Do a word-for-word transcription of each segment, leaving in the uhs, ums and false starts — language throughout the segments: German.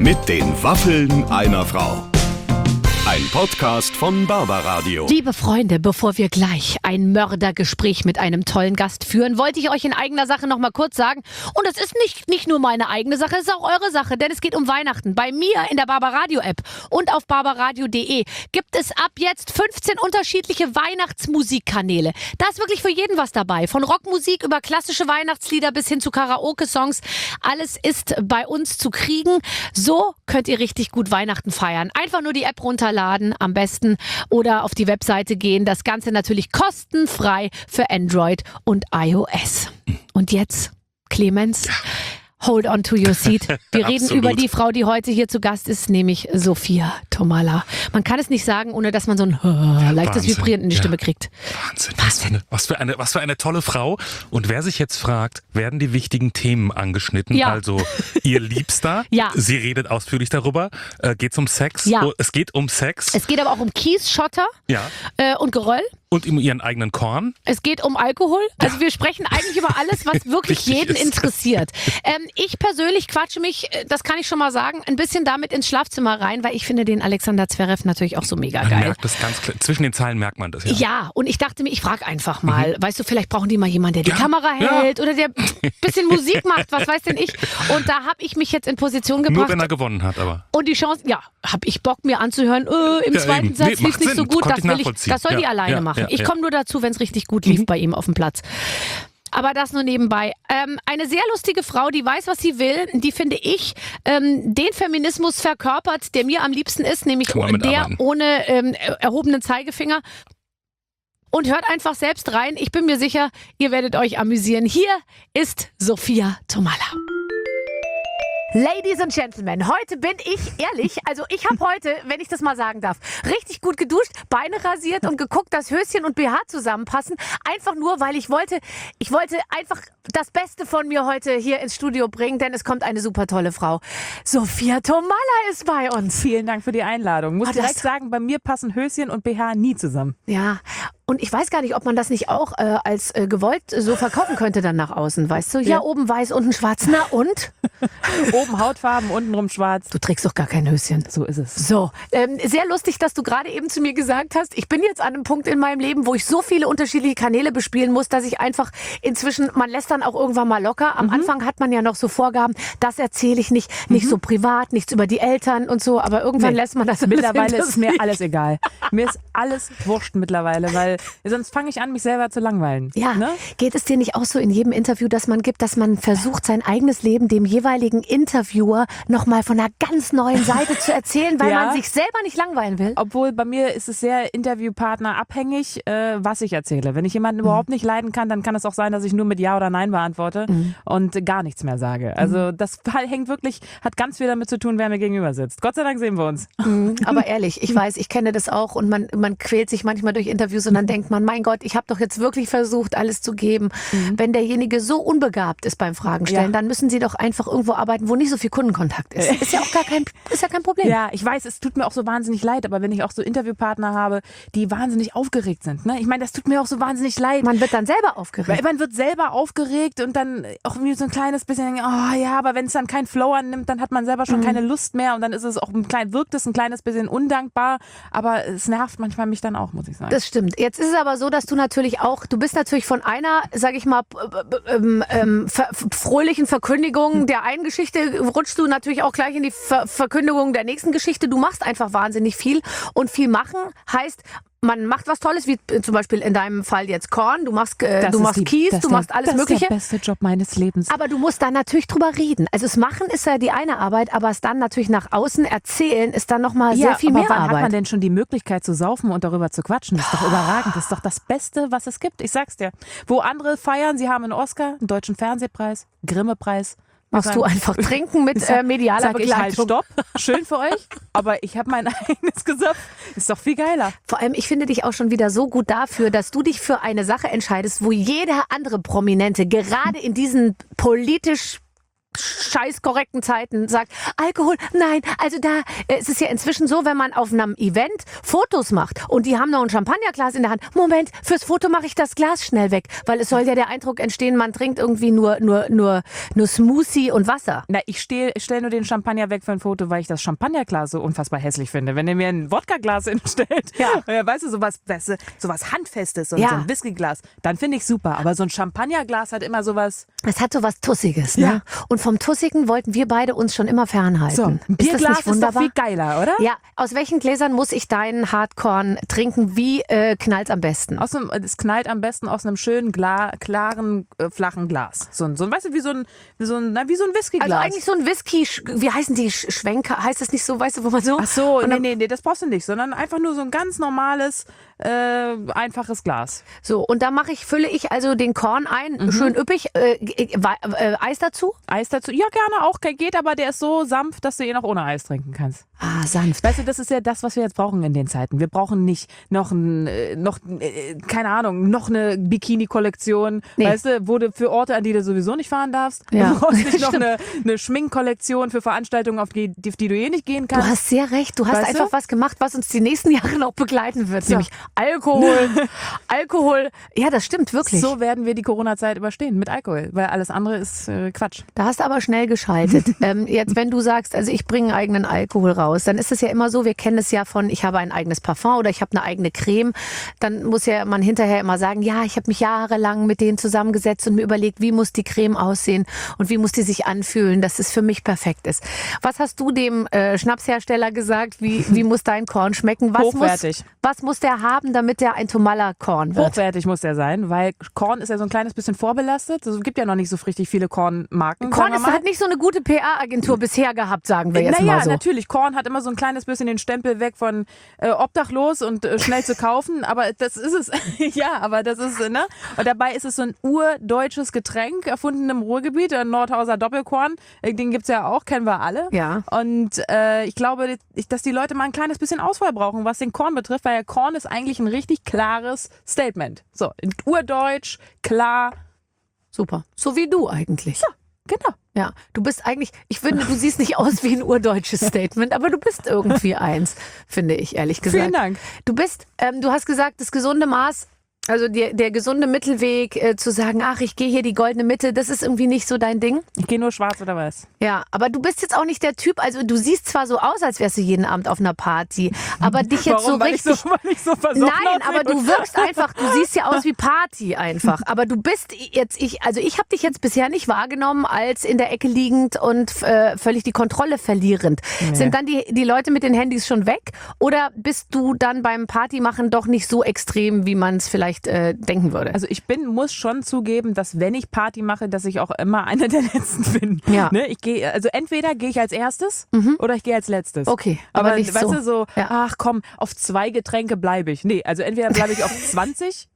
Mit den Waffeln einer Frau. Ein Podcast von Barbaradio. Liebe Freunde, bevor wir gleich ein Mördergespräch mit einem tollen Gast führen, wollte ich euch in eigener Sache noch mal kurz sagen, und es ist nicht, nicht nur meine eigene Sache, es ist auch eure Sache, denn es geht um Weihnachten. Bei mir in der Barbaradio-App und auf barbaradio punkt de gibt es ab jetzt fünfzehn unterschiedliche Weihnachtsmusikkanäle. Da ist wirklich für jeden was dabei. Von Rockmusik über klassische Weihnachtslieder bis hin zu Karaoke-Songs. Alles ist bei uns zu kriegen. So könnt ihr richtig gut Weihnachten feiern. Einfach nur die App runterladen. Am besten oder auf die Webseite gehen. Das Ganze natürlich kostenfrei für Android und iOS. Und jetzt, Clemens, hold on to your seat. Wir reden Absolut. über die Frau, die heute hier zu Gast ist, nämlich Sophia Tomalla. Man kann es nicht sagen, ohne dass man so ein ja, leichtes Wahnsinn. Vibrieren in die Ja. Stimme kriegt. Wahnsinn. Was für, eine, was, für eine, was für eine tolle Frau. Und wer sich jetzt fragt, werden die wichtigen Themen angeschnitten? Ja. Also ihr Liebster, Ja. sie redet ausführlich darüber. Äh, geht es um Sex? Ja. Oh, es geht um Sex. Es geht aber auch um Kies, Schotter ja. äh, und Geröll. Und um ihren eigenen Korn. Es geht um Alkohol. Also wir sprechen eigentlich über alles, was wirklich Wichtig jeden ist. interessiert. Ähm, ich persönlich quatsche mich, äh, das kann ich schon mal sagen, ein bisschen damit ins Schlafzimmer rein, weil ich finde den Alexander Zverev natürlich auch so mega Man geil. merkt das ganz klar. Zwischen den Zeilen merkt man das, ja. Ja, und ich dachte mir, ich frage einfach mal. Weißt du, vielleicht brauchen die mal jemanden, der die Ja, Kamera ja. hält oder der ein bisschen Musik macht, was weiß denn ich. Und da habe ich mich jetzt in Position Nur gebracht. wenn er gewonnen hat, aber. Und die Chance, ja, habe ich Bock mir anzuhören, äh, im Ja, zweiten eben. Satz Nee, lief macht nicht Sinn. so gut, Konnte das ich will ich, nachvollziehen. das soll die Ja, alleine ja, machen. ja, ich ja. komme nur dazu, wenn es richtig gut lief bei ihm auf dem Platz. Aber das nur nebenbei. Ähm, eine sehr lustige Frau, die weiß, was sie will, die finde ich ähm, den Feminismus verkörpert, der mir am liebsten ist, nämlich Kann man der mitarbeiten. ohne ähm, erhobenen Zeigefinger. Und hört einfach selbst rein. Ich bin mir sicher, ihr werdet euch amüsieren. Hier ist Sophia Tomalla. Ladies and Gentlemen, heute bin ich ehrlich, also ich habe heute, wenn ich das mal sagen darf, richtig gut geduscht, Beine rasiert und geguckt, dass Höschen und B H zusammenpassen. Einfach nur, weil ich wollte, ich wollte einfach das Beste von mir heute hier ins Studio bringen, denn es kommt eine super tolle Frau. Sophia Tomalla ist bei uns. Vielen Dank für die Einladung. Muss Ah, direkt das- sagen, bei mir passen Höschen und B H nie zusammen. Ja, und ich weiß gar nicht, ob man das nicht auch äh, als äh, gewollt so verkaufen könnte dann nach außen, weißt du? Ja, Ja. oben weiß, unten schwarz. Na und? Oben Hautfarben, untenrum schwarz. Du trägst doch gar kein Höschen. So ist es. So, ähm, sehr lustig, dass du gerade eben zu mir gesagt hast, ich bin jetzt an einem Punkt in meinem Leben, wo ich so viele unterschiedliche Kanäle bespielen muss, dass ich einfach inzwischen, man lässt dann auch irgendwann mal locker. Am Anfang hat man ja noch so Vorgaben, das erzähle ich nicht, nicht so privat, nichts über die Eltern und so, aber irgendwann Nee. lässt man das ein Mittlerweile bisschen ist mir alles egal. Mir ist alles wurscht mittlerweile, weil sonst fange ich an, mich selber zu langweilen. Ja, Ne? geht es dir nicht auch so in jedem Interview, dass man gibt, dass man versucht, sein eigenes Leben dem jeweiligen Interviewer nochmal von einer ganz neuen Seite zu erzählen, weil Ja. man sich selber nicht langweilen will? Obwohl bei mir ist es sehr Interviewpartner abhängig, äh, was ich erzähle. Wenn ich jemanden überhaupt nicht leiden kann, dann kann es auch sein, dass ich nur mit Ja oder Nein beantworte und gar nichts mehr sage. Also das hängt wirklich, hat ganz viel damit zu tun, wer mir gegenüber sitzt. Gott sei Dank sehen wir uns. Mhm, aber ehrlich, ich weiß, ich kenne das auch und man, man quält sich manchmal durch Interviews und dann denkt man, mein Gott, ich habe doch jetzt wirklich versucht, alles zu geben. Wenn derjenige so unbegabt ist beim Fragen stellen, Ja. dann müssen sie doch einfach irgendwo arbeiten, wo nicht so viel Kundenkontakt ist. Ist ja auch gar kein, ist ja kein Problem. Ja, ich weiß, es tut mir auch so wahnsinnig leid, aber wenn ich auch so Interviewpartner habe, die wahnsinnig aufgeregt sind, ne? Ich meine, das tut mir auch so wahnsinnig leid. Man wird dann selber aufgeregt. Weil man wird selber aufgeregt und dann auch irgendwie so ein kleines bisschen, oh ja, aber wenn es dann keinen Flow annimmt, dann hat man selber schon keine Lust mehr und dann ist es auch ein klein, wirkt es ein kleines bisschen undankbar, aber es nervt manchmal mich dann auch, muss ich sagen. Das stimmt. Jetzt ist es aber so, dass du natürlich auch, du bist natürlich von einer, sag ich mal, ähm, ähm, ver fröhlichen Verkündigung der einen Geschichte, rutschst du natürlich auch gleich in die ver Verkündigung der nächsten Geschichte. Du machst einfach wahnsinnig viel und viel machen heißt, man macht was Tolles, wie zum Beispiel in deinem Fall jetzt Korn, du machst, äh, Das du ist machst die- Kies, das du ist der- machst alles das Mögliche. ist der beste Job meines Lebens. Aber du musst dann natürlich drüber reden. Also das Machen ist ja die eine Arbeit, aber es dann natürlich nach außen erzählen ist dann nochmal sehr viel aber mehr wann Arbeit. hat man denn schon die Möglichkeit zu saufen und darüber zu quatschen? Das ist doch überragend. Das ist doch das Beste, was es gibt. Ich sag's dir. Wo andere feiern, sie haben einen Oscar, einen deutschen Fernsehpreis, Grimme-Preis. Machst du einfach trinken mit äh, medialer Sag ich halt, Begleitung. stopp, schön für euch, aber ich habe mein eigenes gesöpft. Ist doch viel geiler. Vor allem, ich finde dich auch schon wieder so gut dafür, dass du dich für eine Sache entscheidest, wo jeder andere Prominente gerade in diesen politisch scheiß korrekten Zeiten sagt, Alkohol, nein, also da äh, es ist ja inzwischen so, wenn man auf einem Event Fotos macht und die haben noch ein Champagnerglas in der Hand, Moment, fürs Foto mache ich das Glas schnell weg, weil es soll ja der Eindruck entstehen, man trinkt irgendwie nur, nur, nur, nur Smoothie und Wasser. Na, ich stelle stell nur den Champagner weg für ein Foto, weil ich das Champagnerglas so unfassbar hässlich finde. Wenn er mir ein Wodkaglas hinstellt, ja. äh, weißt du, sowas, weißt du, sowas Handfestes und ja. so ein Whiskyglas, dann finde ich super. Aber so ein Champagnerglas hat immer sowas... Es hat so was Tussiges, ne? Ja. Und vom Tussigen wollten wir beide uns schon immer fernhalten. So, ein ist das Bierglas nicht wunderbar? ist doch viel geiler, oder? Ja, aus welchen Gläsern muss ich deinen Hardcorn trinken? Wie äh, knallt's am besten? Aus einem, es knallt am besten aus einem schönen, Gla klaren, äh, flachen Glas. So ein, so ein, weißt du, wie so ein, wie so ein, na, wie so ein Whiskyglas. Also eigentlich so ein Whisky, wie heißen die, Sch- Schwenker, heißt das nicht so, weißt du, wo man so... Ach so, und nee, dann, nee, nee, das brauchst du nicht, sondern einfach nur so ein ganz normales, äh, einfaches Glas. So, und da mache ich, fülle ich also den Korn ein, schön üppig, äh, äh, äh, Eis dazu? Eis dazu? Ja, gerne auch, geht, aber der ist so sanft, dass du ihn auch ohne Eis trinken kannst. Ah, sanft. Weißt du, das ist ja das, was wir jetzt brauchen in den Zeiten. Wir brauchen nicht noch ein, äh, noch, äh, keine Ahnung, noch eine Bikini-Kollektion, Nee. weißt du, wo du für Orte, an die du sowieso nicht fahren darfst. Ja. Du brauchst nicht noch Stimmt. eine, eine Schminkkollektion für Veranstaltungen, auf die, die, die du eh nicht gehen Du kannst. hast sehr recht. Du hast Weißt einfach du? was gemacht, was uns die nächsten Jahre noch begleiten wird. Nämlich Alkohol. Alkohol. Ja, das stimmt wirklich. So werden wir die Corona-Zeit überstehen mit Alkohol, weil alles andere ist äh, Quatsch. Da hast du aber schnell geschaltet. ähm, jetzt, wenn du sagst, also ich bringe einen eigenen Alkohol raus, dann ist es ja immer so, wir kennen es ja von, ich habe ein eigenes Parfum oder ich habe eine eigene Creme. Dann muss ja man hinterher immer sagen, ja, ich habe mich jahrelang mit denen zusammengesetzt und mir überlegt, wie muss die Creme aussehen und wie muss die sich anfühlen, dass es für mich perfekt ist. Was hast du dem äh, Schnapshersteller gesagt? Wie, wie muss dein Korn schmecken? Was Hochwertig. Muss, was muss der haben, damit der ein Tomalla-Korn wird? Hochwertig muss der sein, weil Korn ist ja so ein kleines bisschen vorbelastet. Es gibt ja noch nicht so richtig viele Kornmarken. Korn sagen wir ist, mal. hat nicht so eine gute P R-Agentur bisher gehabt, sagen wir jetzt naja, mal so. natürlich. Korn hat immer so ein kleines bisschen den Stempel weg von äh, obdachlos und äh, schnell zu kaufen. Aber das ist es. Ja, aber das ist, ne? Und dabei ist es so ein urdeutsches Getränk, erfunden im Ruhrgebiet, ein Nordhauser Doppelkorn. Äh, Den gibt's ja auch, kennen wir alle. Ja. Und äh, ich glaube, dass die Leute mal ein kleines bisschen Auswahl brauchen, was den Korn betrifft, weil der Korn ist eigentlich ein richtig klares Statement. So, in urdeutsch, klar. Super. So wie du eigentlich. So, genau. Ja, du bist eigentlich, ich finde, du siehst nicht aus wie ein urdeutsches Statement, aber du bist irgendwie eins, finde ich, ehrlich gesagt. Vielen Dank. Du bist, ähm, du hast gesagt, das gesunde Maß, also der, der gesunde Mittelweg, äh, zu sagen, ach, ich gehe hier die goldene Mitte, das ist irgendwie nicht so dein Ding. Ich gehe nur schwarz oder weiß. Ja, aber du bist jetzt auch nicht der Typ, also du siehst zwar so aus, als wärst du jeden Abend auf einer Party, aber dich jetzt Warum? so weil richtig... Ich so, weil ich so versoffen Nein, aussehe? aber du wirkst einfach, du siehst ja aus wie Party einfach. Aber du bist jetzt, ich, also ich habe dich jetzt bisher nicht wahrgenommen als in der Ecke liegend und äh, völlig die Kontrolle verlierend. Nee. Sind dann die, die Leute mit den Handys schon weg? Oder bist du dann beim Partymachen doch nicht so extrem, wie man es vielleicht äh, denken würde? Also ich bin, muss schon zugeben, dass wenn ich Party mache, dass ich auch immer einer der Letzten bin. Ja. Ne? Ich gehe, also entweder gehe ich als erstes oder ich gehe als Letztes. Okay, aber aber nicht weißt so. du so, Ja. ach komm, auf zwei Getränke bleibe ich. Nee, also entweder bleibe ich auf zwanzig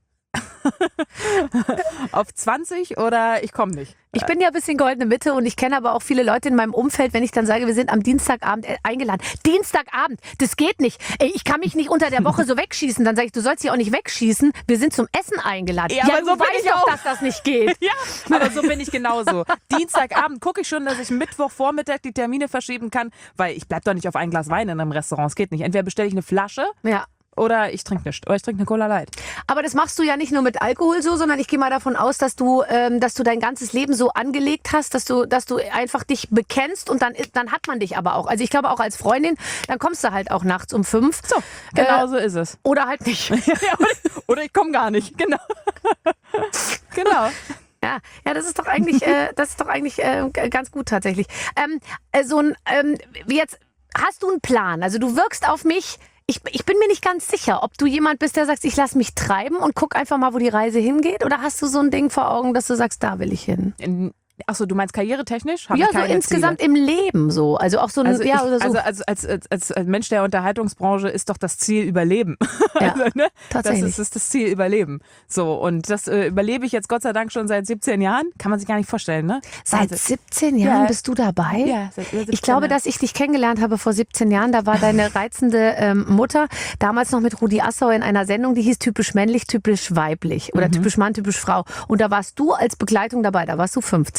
auf zwanzig oder ich komme nicht. Ich bin ja ein bisschen goldene Mitte und ich kenne aber auch viele Leute in meinem Umfeld, wenn ich dann sage, wir sind am Dienstagabend äh, eingeladen. Dienstagabend, das geht nicht. Ey, ich kann mich nicht unter der Woche so wegschießen. Dann sage ich, du sollst dich auch nicht wegschießen. Wir sind zum Essen eingeladen. Ja, aber du so bin weißt ich doch, auch. dass das nicht geht. Ja, aber so bin ich genauso. Dienstagabend gucke ich schon, dass ich Mittwochvormittag die Termine verschieben kann, weil ich bleib doch nicht auf ein Glas Wein in einem Restaurant. Es geht nicht. Entweder bestelle ich eine Flasche Ja. oder ich trinke nichts. Oder ich trinke eine Cola Light. Aber das machst du ja nicht nur mit Alkohol so, sondern ich gehe mal davon aus, dass du, ähm, dass du dein ganzes Leben so angelegt hast, dass du, dass du einfach dich bekennst und dann, dann hat man dich aber auch. Also ich glaube auch als Freundin, dann kommst du halt auch nachts um fünf. So, genau so ist es. Oder halt nicht. Ja, oder, oder ich komme gar nicht. Genau. Genau. Ja, ja, das ist doch eigentlich, äh, das ist doch eigentlich äh, ganz gut tatsächlich. Ähm, äh, so ein, ähm, jetzt hast du einen Plan. Also du wirkst auf mich. Ich, ich bin mir nicht ganz sicher, ob du jemand bist, der sagt, ich lass mich treiben und guck einfach mal, wo die Reise hingeht. Oder hast du so ein Ding vor Augen, dass du sagst, da will ich hin? In, achso, du meinst karrieretechnisch? Hab Ja, ich so keine insgesamt Ziele. im Leben so. Also auch so ein, Also, ja, ich, oder so. also als, als, als, als Mensch der Unterhaltungsbranche ist doch das Ziel Überleben. Ja, also, ne? tatsächlich. Das ist, ist das Ziel Überleben. So, und das äh, überlebe ich jetzt Gott sei Dank schon seit siebzehn Jahren. Kann man sich gar nicht vorstellen, ne? Seit Wahnsinn. siebzehn Jahren Ja. bist du dabei? Ja, seit über siebzehn Ich glaube, Jahren. dass ich dich kennengelernt habe vor siebzehn Jahren. Da war deine reizende ähm, Mutter damals noch mit Rudi Assauer in einer Sendung, die hieß typisch männlich, typisch weiblich oder Mhm. typisch Mann, typisch Frau. Und da warst du als Begleitung dabei. Da warst du fünfzehn.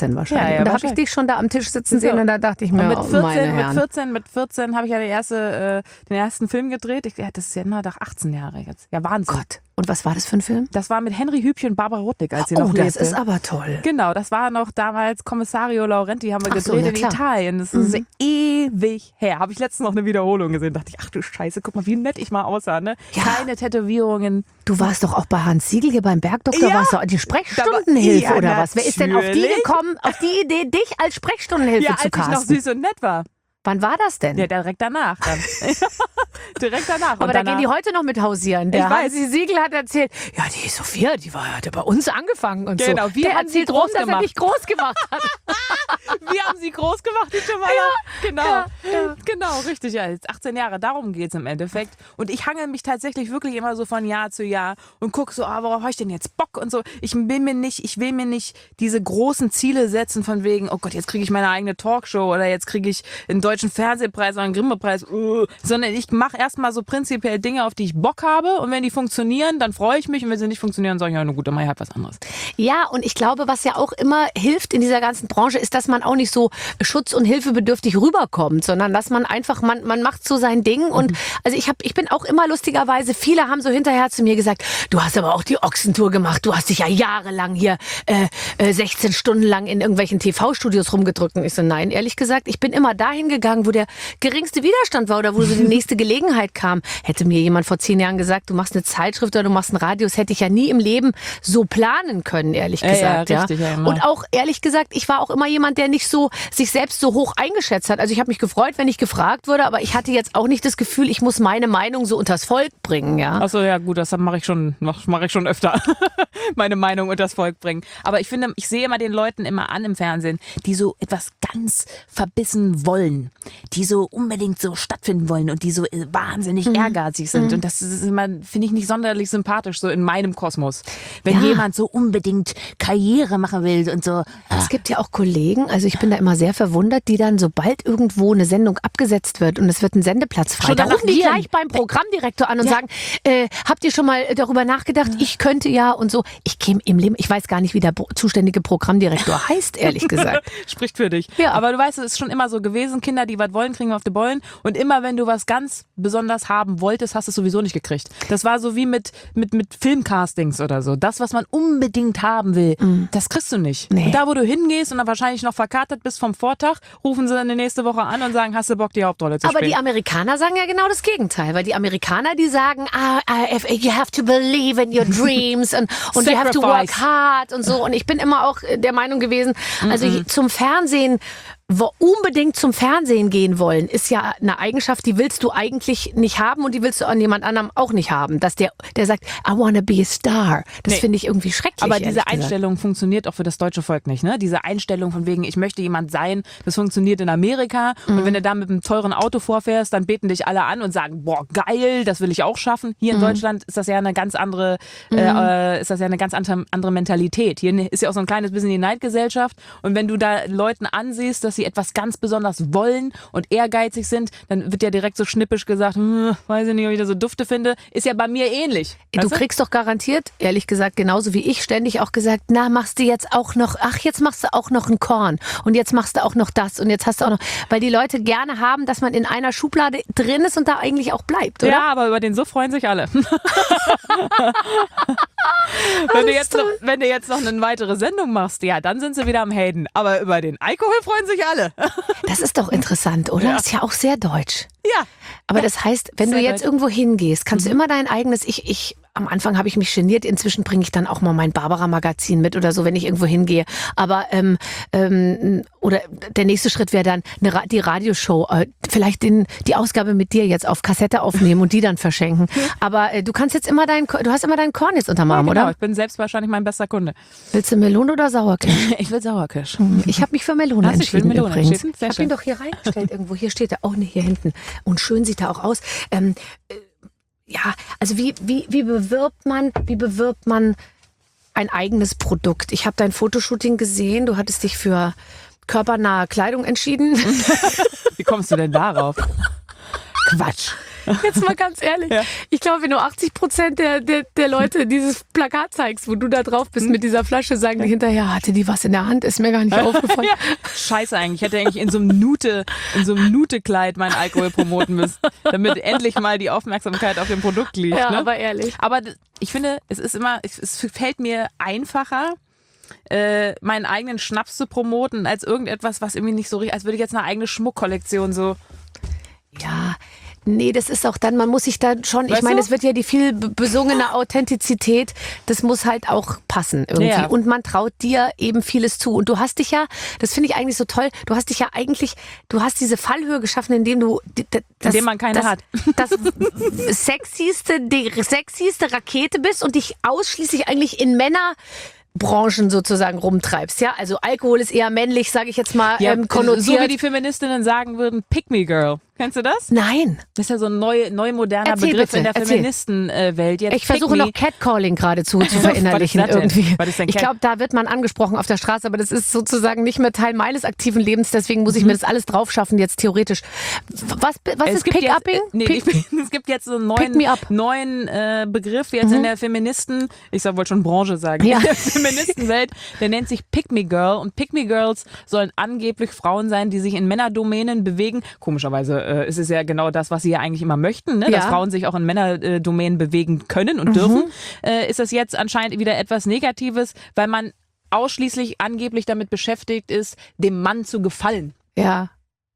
vierzehn wahrscheinlich. Ja, ja, und da habe ich wahrscheinlich. dich schon da am Tisch sitzen So. sehen und da dachte ich mir, Und mit oh, vierzehn, meine mit Herren. vierzehn, mit vierzehn habe ich ja die erste, äh, den ersten Film gedreht. Ich, ja, das ist ja immer doch achtzehn Jahre jetzt. Ja, Wahnsinn. Gott. Und was war das für ein Film? Das war mit Henry Hübchen und Barbara Rudnick, als sie Oh, noch das lebte. ist aber toll. Genau, das war noch damals Kommissario Laurenti, haben wir Ach so, gedreht ja, in klar. Italien. Das ist Mhm. ewig her. Habe ich letztens noch eine Wiederholung gesehen. Dachte ich, ach du Scheiße, guck mal, wie nett ich mal aussah. Ne? Ja. Keine Tätowierungen. Du warst doch auch bei Hans Siegel hier beim Bergdoktor, Ja. warst du die Da Sprechstundenhilfe war- ja, oder was? Wer ist denn auf die natürlich. gekommen, auf die Idee, dich als Sprechstundenhilfe Ja, zu als ich noch casten? süß und nett war. Wann war das denn? Ja, direkt danach dann. direkt danach. Aber und da danach, gehen die heute noch mit hausieren. Der Ich weiß. Hansi Siegel hat erzählt, ja, die Sophia, die war, hat ja bei uns angefangen und Genau, so. wir Der haben sie erzählt rum, groß dass er gemacht. dich groß gemacht hat. Wir haben sie groß gemacht, die Jamala. Genau, ja, ja. genau, richtig. Ja, jetzt achtzehn Jahre, darum geht es im Endeffekt. Und ich hangel mich tatsächlich wirklich immer so von Jahr zu Jahr und gucke so, ah, worauf habe ich denn jetzt Bock und so. Ich will mir nicht, ich will mir nicht diese großen Ziele setzen von wegen, oh Gott, jetzt kriege ich meine eigene Talkshow oder jetzt kriege ich einen deutschen Fernsehpreis oder einen Grimme-Preis, uh, sondern ich mache erstmal so prinzipiell Dinge, auf die ich Bock habe und wenn die funktionieren, dann freue ich mich und wenn sie nicht funktionieren, sage ich, ja, na gut, dann mache ich halt was anderes. Ja, und ich glaube, was ja auch immer hilft in dieser ganzen Branche, ist, dass man auch nicht so schutz- und hilfebedürftig rüberkommt, sondern dass man einfach, man, man macht so sein Ding. Und also ich, hab, ich bin auch immer lustigerweise, viele haben so hinterher zu mir gesagt, du hast aber auch die Ochsentour gemacht, du hast dich ja jahrelang hier äh, äh, sechzehn Stunden lang in irgendwelchen T V-Studios rumgedrückt. Und ich so, nein, ehrlich gesagt, ich bin immer dahin gegangen, wo der geringste Widerstand war oder wo so die nächste Gelegenheit kam. Hätte mir jemand vor zehn Jahren gesagt, du machst eine Zeitschrift oder du machst einen Radius, hätte ich ja nie im Leben so planen können, ehrlich Ja, gesagt. ja, Ja, richtig, ja, immer. Und auch ehrlich gesagt, ich war auch immer jemand, der nicht so sich selbst so hoch eingeschätzt hat. Also ich habe mich gefreut, wenn ich gefragt wurde, aber ich hatte jetzt auch nicht das Gefühl, ich muss meine Meinung so unters Volk bringen, ja. Achso, ja gut, das mache ich schon, mache ich schon öfter. Meine Meinung und das Volk bringen. Aber ich finde, ich sehe immer den Leuten immer an im Fernsehen, die so etwas ganz verbissen wollen, die so unbedingt so stattfinden wollen und die so wahnsinnig Mhm. ehrgeizig sind. Und das ist immer, finde ich, nicht sonderlich sympathisch, so in meinem Kosmos. Wenn Ja. jemand so unbedingt Karriere machen will und so. Es gibt ja auch Kollegen, also ich bin da immer sehr verwundert, die dann, sobald irgendwo eine Sendung abgesetzt wird und es wird ein Sendeplatz frei, Schon da danach rufen die gieren. gleich beim Programmdirektor an und Ja. sagen, äh, habt ihr schon mal darüber nachgedacht, ich könnte ja und so. Ich käme im Leben, ich weiß gar nicht, wie der pro- zuständige Programmdirektor heißt, ehrlich gesagt. Spricht für dich. Ja. Aber du weißt, es ist schon immer so gewesen, Kinder, die was wollen, kriegen auf die Bollen. Und immer wenn du was ganz besonders haben wolltest, hast du es sowieso nicht gekriegt. Das war so wie mit, mit, mit Filmcastings oder so. Das, was man unbedingt haben will, das kriegst du nicht. Nee. Und da, wo du hingehst und dann wahrscheinlich noch verkatert bist vom Vortag, rufen sie dann die nächste Woche an und sagen, hast du Bock, die Hauptrolle zu Aber spielen? die Amerikaner sagen ja genau das Gegenteil, weil die Amerikaner, die sagen, ah, ah, if- you have to believe in your dreams und, und you have to work Sacrifice. hard und so. Und ich bin immer auch der Meinung gewesen, also ich- zum Fernsehen, wo unbedingt zum Fernsehen gehen wollen, ist ja eine Eigenschaft, die willst du eigentlich nicht haben und die willst du an jemand anderem auch nicht haben. Dass der, der sagt, I wanna be a star. Das Nee. finde ich irgendwie schrecklich. Aber ehrlich diese gesagt. Einstellung funktioniert auch für das deutsche Volk nicht, ne? Diese Einstellung von wegen, ich möchte jemand sein, das funktioniert in Amerika. Mhm. Und wenn du da mit einem teuren Auto vorfährst, dann beten dich alle an und sagen, boah, geil, das will ich auch schaffen. Hier in Mhm. Deutschland ist das ja eine ganz andere, äh, ist das ja eine ganz andere, andere Mentalität. Hier ist ja auch so ein kleines bisschen die Neidgesellschaft. Und wenn du da Leuten ansiehst, dass sie etwas ganz besonders wollen und ehrgeizig sind, dann wird ja direkt so schnippisch gesagt, hm, weiß ich nicht, ob ich das so dufte finde. Ist ja bei mir ähnlich. Du Weißt kriegst doch garantiert, ehrlich gesagt, genauso wie ich, ständig auch gesagt, na, machst du jetzt auch noch, ach, jetzt machst du auch noch ein Korn und jetzt machst du auch noch das und jetzt hast du auch noch, weil die Leute gerne haben, dass man in einer Schublade drin ist und da eigentlich auch bleibt, oder? Ja, aber über den Suff freuen sich alle. wenn, du jetzt noch, wenn du jetzt noch eine weitere Sendung machst, ja, dann sind sie wieder am Haten. Aber über den Alkohol freuen sich alle. Das ist doch interessant, oder? Ja. Das ist ja auch sehr deutsch. Ja. Aber das heißt, wenn Sehr du jetzt deutsch. irgendwo hingehst, kannst du immer dein eigenes, ich, ich, am Anfang habe ich mich geniert, inzwischen bringe ich dann auch mal mein Barbara-Magazin mit oder so, wenn ich irgendwo hingehe. Aber, ähm, ähm, oder der nächste Schritt wäre dann eine, Ra- die Radioshow, äh, vielleicht den, die Ausgabe mit dir jetzt auf Kassette aufnehmen und die dann verschenken. Aber äh, du kannst jetzt immer dein, Ko- du hast immer deinen Korn jetzt unterm Arm, Ja, genau. oder? Ich bin selbst wahrscheinlich mein bester Kunde. Willst du Melone oder Sauerkirsch? Ich will Sauerkirsch. Ich habe mich für Melone Hast du dich für entschieden Melone übrigens. entschieden? Sehr Ich habe ihn schön. doch hier reingestellt irgendwo. Hier steht er. Oh ne, hier hinten. Und schön sieht er auch aus. Ähm, äh, ja, also wie, wie, wie bewirbt man, wie bewirbt man ein eigenes Produkt? Ich habe dein Fotoshooting gesehen. Du hattest dich für körpernahe Kleidung entschieden. Wie kommst du denn darauf? Quatsch. Jetzt mal ganz ehrlich. Ja. Ich glaube, wenn du achtzig Prozent der, der, der Leute dieses Plakat zeigst, wo du da drauf bist mit dieser Flasche, sagen die hinterher, hatte die was in der Hand? Ist mir gar nicht aufgefallen. Ja. Scheiße eigentlich. Ich hätte eigentlich in so einem Nute, in so einem Nute-Kleid meinen Alkohol promoten müssen, damit endlich mal die Aufmerksamkeit auf dem Produkt liegt. Ja, ne? aber ehrlich. Aber ich finde, es ist immer, es fällt mir einfacher, äh, meinen eigenen Schnaps zu promoten, als irgendetwas, was irgendwie nicht so richtig, als würde ich jetzt eine eigene Schmuckkollektion so. Ja, nee, das ist auch dann, man muss sich da schon, ich Weißt meine, du? es wird ja die viel be- besungene Authentizität, das muss halt auch passen irgendwie. Ja. Und man traut dir eben vieles zu. Und du hast dich ja, das finde ich eigentlich so toll, du hast dich ja eigentlich, du hast diese Fallhöhe geschaffen, indem du die- das, Indem man keine das, hat. das sexyste, die sexyste Rakete bist und dich ausschließlich eigentlich in Männer Branchen sozusagen rumtreibst, ja? Also Alkohol ist eher männlich, sage ich jetzt mal, Ja, ähm, konnotiert. so wie die Feministinnen sagen würden, Pick me girl. Kennst du das? Nein. Das ist ja so ein neu, neu moderner Erzähl Begriff bitte, in der erzähl. Feministenwelt. Jetzt Ich versuche Pick me. noch Catcalling geradezu zu verinnerlichen Was ist das denn? irgendwie. Was ist denn Ich Cat- glaube, da wird man angesprochen auf der Straße, aber das ist sozusagen nicht mehr Teil meines aktiven Lebens, deswegen muss ich mir das alles drauf schaffen, jetzt theoretisch. Was, was Es ist gibt Pick-Upping? jetzt, äh, nee, Pick- ich- es gibt jetzt so einen Pick neuen, me up. neuen äh, Begriff jetzt in der Feministen, ich soll wohl schon Branche sagen, Ja. in der Feministenwelt, der nennt sich Pick me Girl und Pick me Girls sollen angeblich Frauen sein, die sich in Männerdomänen bewegen. Komischerweise äh, ist es ja genau das, was sie ja eigentlich immer möchten, ne? dass Ja. Frauen sich auch in Männerdomänen bewegen können und dürfen. Äh, ist das jetzt anscheinend wieder etwas Negatives, weil man ausschließlich angeblich damit beschäftigt ist, dem Mann zu gefallen. Ja.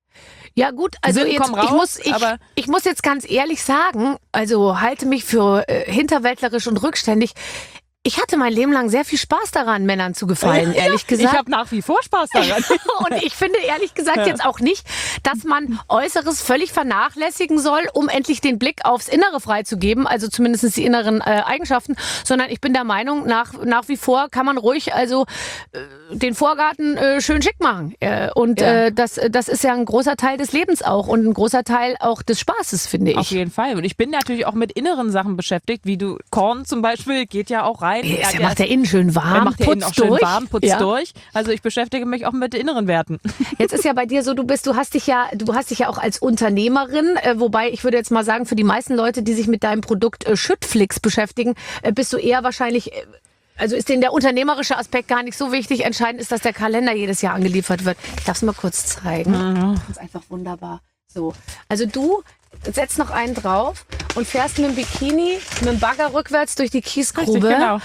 Ja gut, also Sinn, jetzt, komm raus, ich, muss, ich, aber- ich muss jetzt ganz ehrlich sagen, also halte mich für äh, hinterwäldlerisch und rückständig. Ich hatte mein Leben lang sehr viel Spaß daran, Männern zu gefallen, ehrlich gesagt. Ich habe nach wie vor Spaß daran. Und ich finde ehrlich gesagt jetzt auch nicht, dass man Äußeres völlig vernachlässigen soll, um endlich den Blick aufs Innere freizugeben, also zumindest die inneren äh, Eigenschaften, sondern ich bin der Meinung, nach, nach wie vor kann man ruhig also äh, den Vorgarten äh, schön schick machen. Äh, und Ja. äh, das, das ist ja ein großer Teil des Lebens auch und ein großer Teil auch des Spaßes, finde Auf ich. jeden Fall. Und ich bin natürlich auch mit inneren Sachen beschäftigt, wie du, Korn zum Beispiel, geht ja auch rein. Der, Er- der macht ja innen schön warm, er macht ja innen putzt auch schön durch. warm, putzt Ja. durch. Also ich beschäftige mich auch mit inneren Werten. Jetzt ist ja bei dir so, du bist, du hast dich ja, du hast dich ja auch als Unternehmerin, äh, wobei ich würde jetzt mal sagen, für die meisten Leute, die sich mit deinem Produkt äh, Schüttflix beschäftigen, äh, bist du eher wahrscheinlich, äh, also ist denen der unternehmerische Aspekt gar nicht so wichtig. Entscheidend ist, dass der Kalender jedes Jahr angeliefert wird. Ich darf es mal kurz zeigen. Das ist einfach wunderbar. So, also du setzt noch einen drauf und fährst mit dem Bikini, mit dem Bagger rückwärts durch die Kiesgrube. Richtig, genau.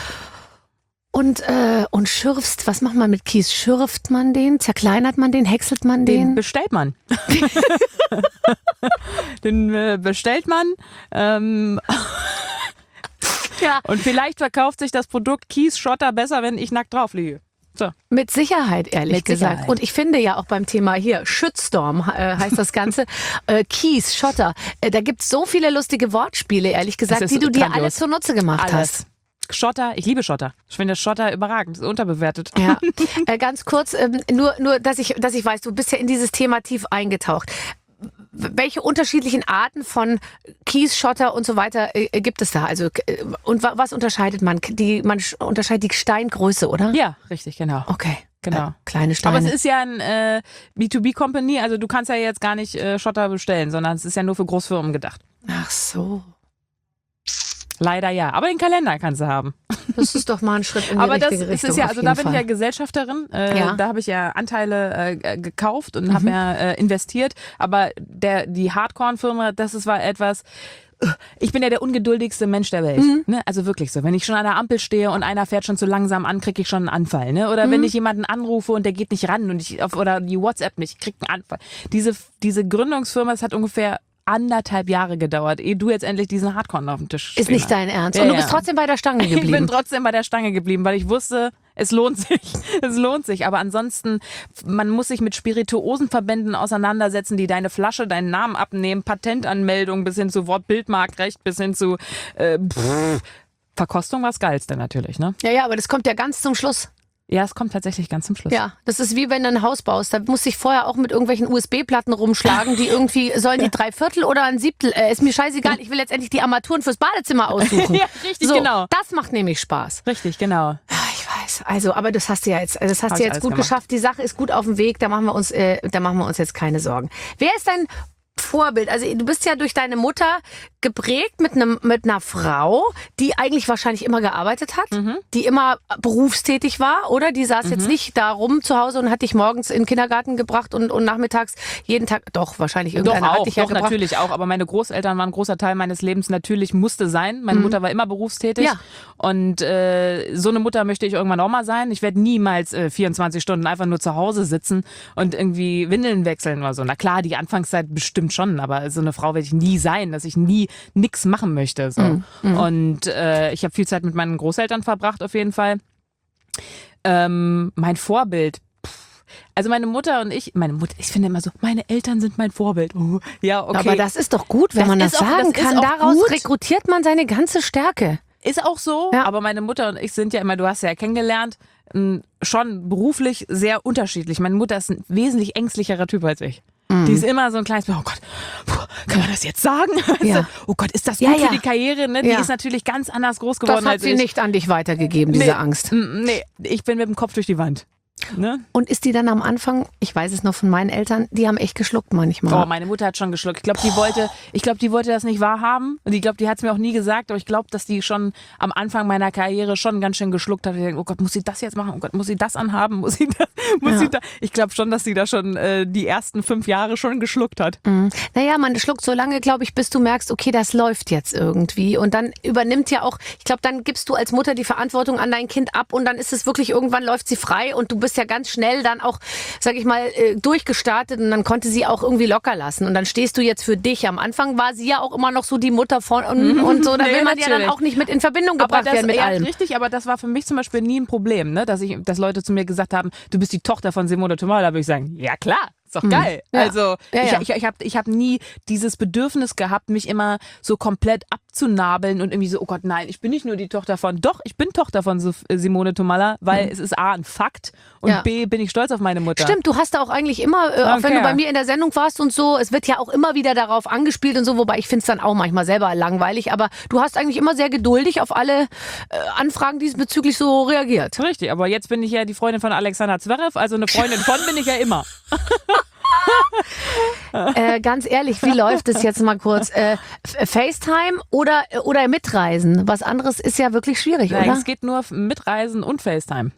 Und, äh, und schürfst, was macht man mit Kies? Schürft man den? Zerkleinert man den? Häckselt man Den den? bestellt man. Den äh, bestellt man. Ähm, Ja, und vielleicht verkauft sich das Produkt Kies Schotter besser, wenn ich nackt drauf liege. So. mit Sicherheit, ehrlich Mit gesagt. Sicherheit. Und ich finde ja auch beim Thema hier, Shitstorm äh, heißt das Ganze, äh, Kies, Schotter, äh, da gibt's so viele lustige Wortspiele, ehrlich gesagt, ist die du dir grandios. alle zunutze gemacht hast. Alles. Schotter, ich liebe Schotter. Ich finde Schotter überragend, ist unterbewertet. Ja, äh, ganz kurz, ähm, nur, nur dass, ich, dass ich weiß, du bist ja in dieses Thema tief eingetaucht. W- Welche unterschiedlichen Arten von Kies, Schotter und so weiter äh, gibt es da? Also äh, und wa was unterscheidet man? Die, man sch- unterscheidet die Steingröße, oder? Ja, richtig, genau. Okay, Genau. Äh, kleine Steine. Aber es ist ja ein äh, B zwei B Company, also du kannst ja jetzt gar nicht äh, Schotter bestellen, sondern es ist ja nur für Großfirmen gedacht. Ach so, Leider ja. Aber den Kalender kannst du haben. das ist doch mal ein Schritt in die Aber das richtige ist Richtung. es ja, auf also jeden da bin Fall. ich ja Gesellschafterin. Äh, Ja. Da habe ich ja Anteile äh, gekauft und Mhm. habe ja äh, investiert. Aber der, die Hardcore-Firma, das ist war etwas. Ich bin ja der ungeduldigste Mensch der Welt. Mhm. Ne? Also wirklich so. Wenn ich schon an der Ampel stehe und einer fährt schon zu langsam an, kriege ich schon einen Anfall. Ne? Oder Mhm. wenn ich jemanden anrufe und der geht nicht ran und ich auf, oder die WhatsApp nicht, ich krieg einen Anfall. Diese, diese Gründungsfirma, das hat ungefähr anderthalb Jahre gedauert, ehe du jetzt endlich diesen Hardcore auf dem Tisch Ist stehen nicht hast. dein Ernst. Ja, Und du ja. bist trotzdem bei der Stange Ich bin geblieben. trotzdem bei der Stange geblieben, weil ich wusste, es lohnt sich. Es lohnt sich. Aber ansonsten, man muss sich mit Spirituosenverbänden auseinandersetzen, die deine Flasche, deinen Namen abnehmen, Patentanmeldung bis hin zu Wortbildmarktrecht, bis hin zu äh, pff, Verkostung war das Geilste natürlich, ne? Ja, ja, aber das kommt ja ganz zum Schluss. Ja, es kommt tatsächlich ganz zum Schluss. Ja, das ist wie wenn du ein Haus baust. Da musst du dich vorher auch mit irgendwelchen U S B-Platten rumschlagen, die irgendwie, sollen die drei Viertel oder ein Siebtel, äh, ist mir scheißegal, ich will letztendlich die Armaturen fürs Badezimmer aussuchen. Ja, richtig, so, genau. Das macht nämlich Spaß. Richtig, genau. Ja, ich weiß. Also, aber das hast du ja jetzt, also das hast Hab du ich jetzt alles gut gemacht. geschafft. Die Sache ist gut auf dem Weg. Da machen wir uns, äh, da machen wir uns jetzt keine Sorgen. Wer ist dein Vorbild. Also du bist ja durch deine Mutter geprägt mit einem mit einer Frau, die eigentlich wahrscheinlich immer gearbeitet hat, mhm. die immer berufstätig war, oder? Die saß mhm. jetzt nicht da rum zu Hause und hat dich morgens in den Kindergarten gebracht und, und nachmittags jeden Tag, doch, wahrscheinlich irgendeiner doch auch, hat dich ja doch, gebracht. Natürlich auch, aber meine Großeltern waren ein großer Teil meines Lebens, natürlich musste sein. Meine mhm. Mutter war immer berufstätig ja. und äh, so eine Mutter möchte ich irgendwann auch mal sein. Ich werde niemals äh, vierundzwanzig Stunden einfach nur zu Hause sitzen und irgendwie Windeln wechseln oder so. Na klar, die Anfangszeit bestimmt schon, aber so eine Frau werde ich nie sein, dass ich nie nix machen möchte. So. Mhm. Und äh, ich habe viel Zeit mit meinen Großeltern verbracht auf jeden Fall. Ähm, mein Vorbild. Also meine Mutter und ich, meine Mutter, ich finde immer so, meine Eltern sind mein Vorbild. Oh, ja, okay. Aber das ist doch gut, wenn das man das auch, sagen das kann. Daraus gut. rekrutiert man seine ganze Stärke. Ist auch so, ja. Aber meine Mutter und ich sind ja immer, du hast ja kennengelernt, schon beruflich sehr unterschiedlich. Meine Mutter ist ein wesentlich ängstlicherer Typ als ich. Mm. Die ist immer so ein kleines, oh Gott, kann man das jetzt sagen? Ja. Oh Gott, ist das gut ja, ja. für die Karriere? Ne? Die ja. ist natürlich ganz anders groß geworden als ich. Das hat sie nicht an dich weitergegeben, diese nee, Angst. Nee, ich bin mit dem Kopf durch die Wand. Ne? Und ist die dann am Anfang, ich weiß es noch von meinen Eltern, die haben echt geschluckt manchmal. Oh, meine Mutter hat schon geschluckt. Ich glaube, die wollte, ich glaube, die wollte das nicht wahrhaben. Und ich glaube, die hat es mir auch nie gesagt. Aber ich glaube, dass die schon am Anfang meiner Karriere schon ganz schön geschluckt hat. Ich denke, oh Gott, muss sie das jetzt machen? Oh Gott, muss sie das anhaben? Muss sie das? Muss ja. sie da? Ich glaube schon, dass sie da schon äh, die ersten fünf Jahre schon geschluckt hat. Mhm. Naja, man schluckt so lange, glaube ich, bis du merkst, okay, das läuft jetzt irgendwie. Und dann übernimmt ja auch, ich glaube, dann gibst du als Mutter die Verantwortung an dein Kind ab und dann ist es wirklich, irgendwann läuft sie frei und du bist ja ganz schnell dann auch, sag ich mal, durchgestartet und dann konnte sie auch irgendwie locker lassen. Und dann stehst du jetzt für dich. Am Anfang war sie ja auch immer noch so die Mutter von und, und so. Da nee, will man ja dann auch nicht mit in Verbindung gebracht das, werden mit ja, allem. Richtig, aber das war für mich zum Beispiel nie ein Problem, ne? Dass ich, dass Leute zu mir gesagt haben, du bist die Tochter von Simone Tomala. Da würde ich sagen, ja klar. Ist doch geil. Hm. Ja. Also ja, ja. ich, ich, ich habe ich hab nie dieses Bedürfnis gehabt, mich immer so komplett abzunabeln und irgendwie so, oh Gott, nein, ich bin nicht nur die Tochter von, doch, ich bin Tochter von Simone Tomalla, weil hm. es ist A, ein Fakt und ja. B, bin ich stolz auf meine Mutter. Stimmt, du hast da auch eigentlich immer, äh, auch wenn du bei mir in der Sendung warst und so, es wird ja auch immer wieder darauf angespielt und so, wobei ich finde es dann auch manchmal selber langweilig, aber du hast eigentlich immer sehr geduldig auf alle äh, Anfragen diesbezüglich so reagiert. Richtig, aber jetzt bin ich ja die Freundin von Alexander Zverev, also eine Freundin von bin ich ja immer. äh, ganz ehrlich, wie läuft es jetzt mal kurz? Äh, FaceTime oder, oder Mitreisen? Was anderes ist ja wirklich schwierig, Nein, oder? Es geht nur Mitreisen und FaceTime.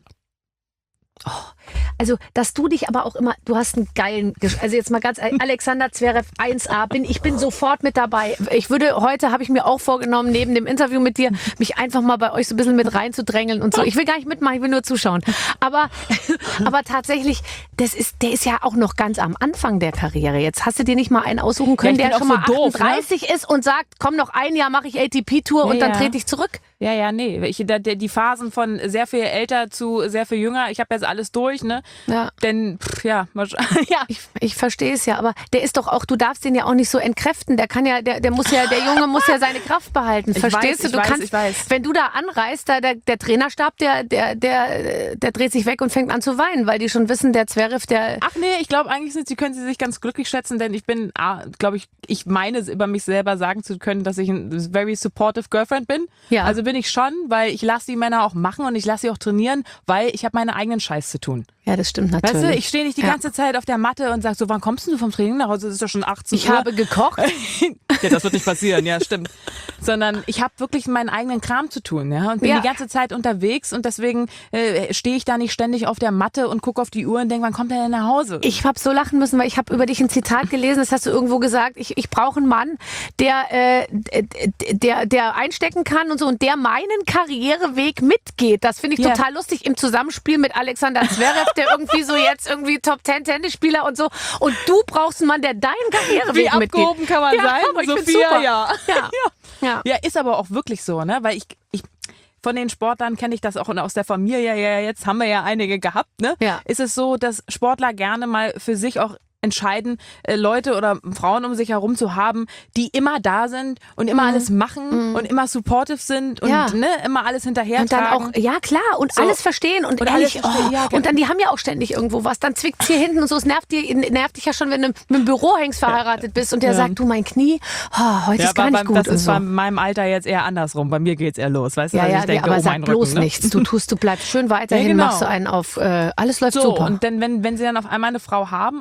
Oh, also, dass du dich aber auch immer, du hast einen geilen, also jetzt mal ganz, Alexander Zverev eins A, bin, ich bin sofort mit dabei. Ich würde, heute habe ich mir auch vorgenommen, neben dem Interview mit dir, mich einfach mal bei euch so ein bisschen mit reinzudrängeln und so. Ich will gar nicht mitmachen, ich will nur zuschauen. Aber, aber tatsächlich, das ist, der ist ja auch noch ganz am Anfang der Karriere. Jetzt hast du dir nicht mal einen aussuchen können, ja, der schon mal so achtunddreißig doof, ne? ist und sagt, komm, noch ein Jahr mache ich A T P-Tour ja, und dann trete ich zurück. Ja, ja, nee. Ich, da, die Phasen von sehr viel älter zu sehr viel jünger, ich habe jetzt alles durch, ne? Ja. Denn, pff, ja, ja. Ich, ich verstehe es ja, aber der ist doch auch, du darfst den ja auch nicht so entkräften. Der kann ja, der, der muss ja, der Junge muss ja seine Kraft behalten. Ich Verstehst weiß, du? Ich du weiß, kannst, ich weiß. wenn du da anreist, da, der, der Trainerstab, der, der, der, der dreht sich weg und fängt an zu weinen, weil die schon wissen, der Zverev, der. Ach nee, ich glaube eigentlich sind sie, können sie sich ganz glücklich schätzen, denn ich bin, ah, glaube ich, ich meine über mich selber sagen zu können, dass ich ein very supportive Girlfriend bin. Ja. Also bin ich schon, weil ich lasse die Männer auch machen und ich lasse sie auch trainieren, weil ich habe meine eigenen Scheiß zu tun. Ja, das stimmt natürlich. Weißt du, ich stehe nicht die ganze ja. Zeit auf der Matte und sag so, wann kommst du vom Training nach Hause? Es ist doch schon achtzehn Uhr. Ich habe gekocht. Ja, das wird nicht passieren, ja, stimmt. Sondern ich habe wirklich meinen eigenen Kram zu tun, ja, und bin ja. die ganze Zeit unterwegs und deswegen äh, stehe ich da nicht ständig auf der Matte und gucke auf die Uhr und denke, wann kommt er denn nach Hause? Ich habe so lachen müssen, weil ich habe über dich ein Zitat gelesen, das hast du irgendwo gesagt, ich, ich brauche einen Mann, der, äh, der, der einstecken kann und so und der meinen Karriereweg mitgeht. Das finde ich ja. total lustig im Zusammenspiel mit Alexander Zverev, der irgendwie so jetzt irgendwie Top Ten Tennisspieler und so. Und du brauchst einen Mann, der deinen Karriereweg Wie mitgeht. Wie abgehoben kann man ja, sein? Aber ich Sophia, super. ja. Ja. Ja. ja, ist aber auch wirklich so, ne? Weil ich, ich von den Sportlern kenne ich das auch aus der Familie, ja, jetzt haben wir ja einige gehabt, ne? Ja. Ist es so, dass Sportler gerne mal für sich auch entscheiden, äh, Leute oder Frauen um sich herum zu haben, die immer da sind und immer mhm. alles machen mhm. und immer supportive sind und ja. ne, immer alles hinterher und dann tragen. auch, ja klar, und so. alles verstehen und, und ehrlich, alles verstehen. Oh, Ja, und dann, die haben ja auch ständig irgendwo was, dann zwickt's hier hinten und so, es nervt, dir, nervt dich ja schon, wenn du mit dem Bürohengst verheiratet bist und der ja. sagt, du, mein Knie, oh, heute ja, ist gar nicht beim, gut. Das ist so. bei meinem Alter jetzt eher andersrum, bei mir geht's eher los, weißt du, ja, also ja, ich denke, aber oh, sag mein bloß Rücken, ne? nichts, du tust, du bleibst schön weiterhin, ja, genau. machst du einen auf, äh, alles läuft so, super. Und dann, wenn, wenn sie dann auf einmal eine Frau haben, also Sascha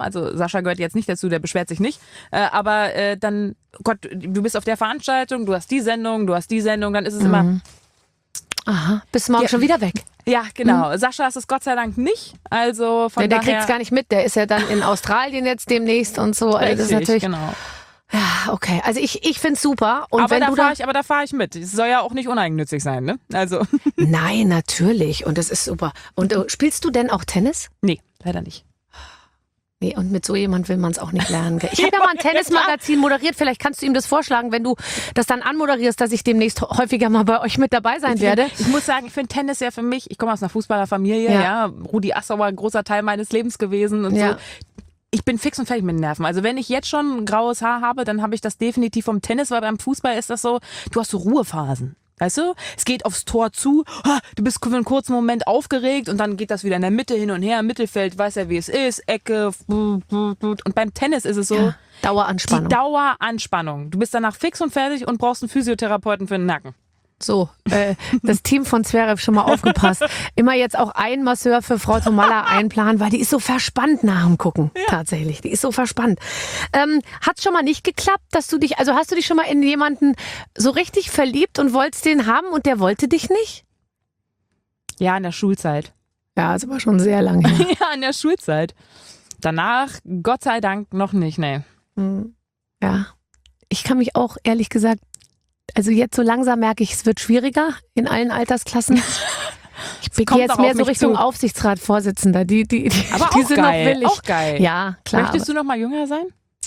Sascha gehört jetzt nicht dazu, der beschwert sich nicht. Äh, aber äh, dann, Gott, du bist auf der Veranstaltung, du hast die Sendung, du hast die Sendung, dann ist es mhm. immer... Aha, bist morgen ja. schon wieder weg. Ja, genau. Mhm. Sascha ist es Gott sei Dank nicht. Also von ja, der daher... kriegt es gar nicht mit. Der ist ja dann in Australien jetzt demnächst und so. Also das ist natürlich... genau. Ja, okay. Also ich, ich finde es super. Und aber, wenn da du fahr da ich, aber da fahre ich mit. Es soll ja auch nicht uneigennützig sein, ne? Also. Nein, natürlich. Und das ist super. Und uh, spielst du denn auch Tennis? Nee, leider nicht. Nee, und mit so jemand will man es auch nicht lernen. Ich habe ja mal ein Tennismagazin moderiert. Vielleicht kannst du ihm das vorschlagen, wenn du das dann anmoderierst, dass ich demnächst häufiger mal bei euch mit dabei sein ich werde. Find, ich muss sagen, ich finde Tennis ja für mich, ich komme aus einer Fußballerfamilie, ja. ja. Rudi Assauer, ein großer Teil meines Lebens gewesen und ja. so. Ich bin fix und fertig mit den Nerven. Also wenn ich jetzt schon graues Haar habe, dann habe ich das definitiv vom Tennis, weil beim Fußball ist das so, du hast so Ruhephasen. Weißt du? Es geht aufs Tor zu, du bist für einen kurzen Moment aufgeregt und dann geht das wieder in der Mitte hin und her, im Mittelfeld, weiß ja wie es ist, Ecke, und beim Tennis ist es so, ja, Daueranspannung. Die Daueranspannung. Du bist danach fix und fertig und brauchst einen Physiotherapeuten für den Nacken. So, äh, das Team von Zverev schon mal aufgepasst. Immer jetzt auch einen Masseur für Frau Tomalla einplanen, weil die ist so verspannt nach dem Gucken. Ja. Tatsächlich, die ist so verspannt. Ähm, hat's schon mal nicht geklappt, dass du dich, also hast du dich schon mal in jemanden so richtig verliebt und wolltest den haben und der wollte dich nicht? Ja, in der Schulzeit. Ja, das war schon sehr lange her. Ja, in der Schulzeit. Danach, Gott sei Dank, noch nicht, nee. Ja, ich kann mich auch, ehrlich gesagt, also jetzt so langsam merke ich, es wird schwieriger in allen Altersklassen. Ich gehe jetzt mehr so Richtung zu. Aufsichtsratsvorsitzender. Die, die, die, aber die auch sind geil, noch willig. Auch geil. Ja, klar. Möchtest du noch mal jünger sein?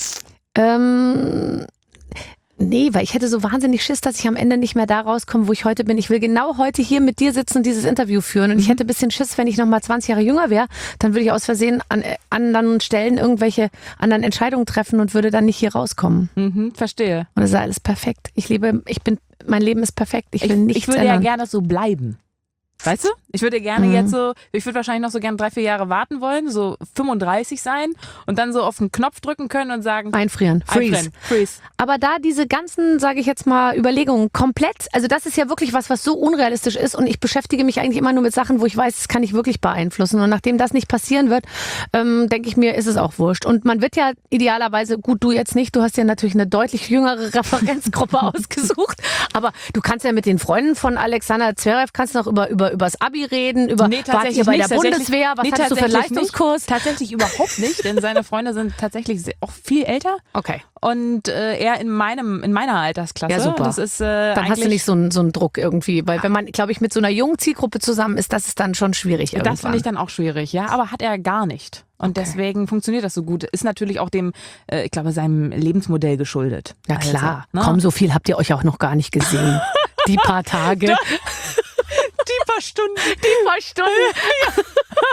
Ähm, nee, weil ich hätte so wahnsinnig Schiss, dass ich am Ende nicht mehr da rauskomme, wo ich heute bin. Ich will genau heute hier mit dir sitzen und dieses Interview führen. Und ich hätte ein bisschen Schiss, wenn ich noch mal zwanzig Jahre jünger wäre, dann würde ich aus Versehen an äh, anderen Stellen irgendwelche anderen Entscheidungen treffen und würde dann nicht hier rauskommen. Mhm, verstehe. Und das ist alles perfekt. Ich liebe, ich bin, mein Leben ist perfekt. Ich will ich, nichts Ich würde ändern. ja gerne so bleiben. Weißt du? Ich würde gerne mhm. jetzt so, ich würde wahrscheinlich noch so gerne drei, vier Jahre warten wollen, so fünfunddreißig sein und dann so auf den Knopf drücken können und sagen... Einfrieren. Freeze. Einfrieren. Freeze. Aber da diese ganzen, sage ich jetzt mal, Überlegungen komplett, also das ist ja wirklich was, was so unrealistisch ist und ich beschäftige mich eigentlich immer nur mit Sachen, wo ich weiß, das kann ich wirklich beeinflussen und nachdem das nicht passieren wird, ähm, denke ich mir, ist es auch wurscht. Und man wird ja idealerweise, gut, du jetzt nicht, du hast ja natürlich eine deutlich jüngere Referenzgruppe ausgesucht, aber du kannst ja mit den Freunden von Alexander Zverev, kannst noch über, über übers Abi reden, über nee, wart ihr bei der Bundeswehr, was nee, hattest du für einen Leistungskurs? Nicht. Tatsächlich überhaupt nicht, denn seine Freunde sind tatsächlich sehr, auch viel älter. Okay. Und äh, er in meinem in meiner Altersklasse. Ja, super. Das ist, äh, dann hast du nicht so einen, so einen Druck irgendwie, weil wenn man, glaube ich, mit so einer jungen Zielgruppe zusammen ist, das ist dann schon schwierig irgendwann. Das finde ich dann auch schwierig, ja, aber hat er gar nicht. Und okay. deswegen funktioniert das so gut. Ist natürlich auch dem, äh, ich glaube, seinem Lebensmodell geschuldet. Ja klar. Also, ne? Komm, so viel habt ihr euch auch noch gar nicht gesehen. Die paar Tage. Die paar Stunden. Die paar Stunden.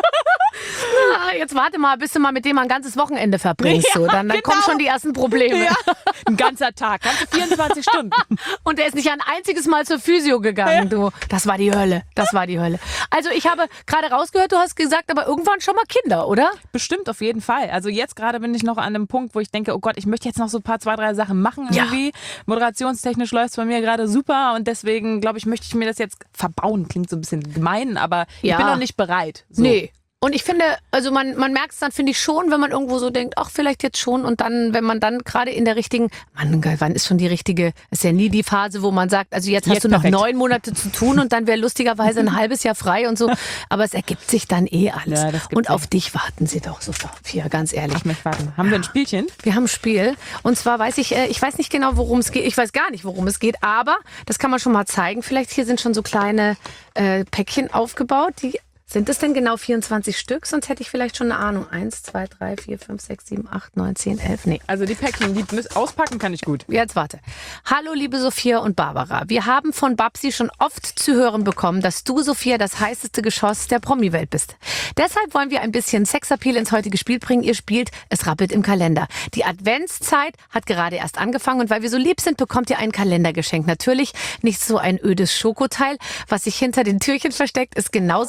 Na, jetzt warte mal, bis du mal mit dem ein ganzes Wochenende verbringst. Ja, so. Dann, dann genau. kommen schon die ersten Probleme. Ja. Ein ganzer Tag, ganze vierundzwanzig Stunden. Und der ist nicht ein einziges Mal zur Physio gegangen, ja. du. Das war die Hölle. Das war die Hölle. Also ich habe gerade rausgehört, du hast gesagt, aber irgendwann schon mal Kinder, oder? Bestimmt, auf jeden Fall. Also jetzt gerade bin ich noch an einem Punkt, wo ich denke, oh Gott, ich möchte jetzt noch so ein paar, zwei, drei Sachen machen irgendwie. Ja. Moderationstechnisch läuft es bei mir gerade super und deswegen, glaube ich, möchte ich mir das jetzt verbauen. Klingt so ein bisschen gemein, aber ja. ich bin noch nicht bereit. So. Nee. Und ich finde, also man, man merkt es dann, finde ich schon, wenn man irgendwo so denkt, ach, vielleicht jetzt schon. Und dann, wenn man dann gerade in der richtigen, Mann, wann ist schon die richtige, ist ja nie die Phase, wo man sagt, also jetzt, jetzt hast du noch perfekt. neun Monate zu tun und dann wäre lustigerweise ein halbes Jahr frei und so. Aber es ergibt sich dann eh alles. Ja, und sich. Auf dich warten sie doch so, Sophia, ganz ehrlich. Auf mich warten. Haben wir ein Spielchen? Wir haben ein Spiel. Und zwar weiß ich, ich weiß nicht genau, worum es geht. Ich weiß gar nicht, worum es geht, aber das kann man schon mal zeigen. Vielleicht hier sind schon so kleine äh, Päckchen aufgebaut, die Sind es denn genau vierundzwanzig Stück? Sonst hätte ich vielleicht schon eine Ahnung. Eins, zwei, drei, vier, fünf, sechs, sieben, acht, neun, zehn, elf. Nee. Also die Päckchen, die auspacken kann ich gut. Jetzt warte. Hallo liebe Sophia und Barbara. Wir haben von Babsi schon oft zu hören bekommen, dass du, Sophia, das heißeste Geschoss der Promi-Welt bist. Deshalb wollen wir ein bisschen Sexappeal ins heutige Spiel bringen. Ihr spielt Es rappelt im Kalender. Die Adventszeit hat gerade erst angefangen und weil wir so lieb sind, bekommt ihr einen Kalender geschenkt. Natürlich nicht so ein ödes Schokoteil. Was sich hinter den Türchen versteckt, ist genauso scharf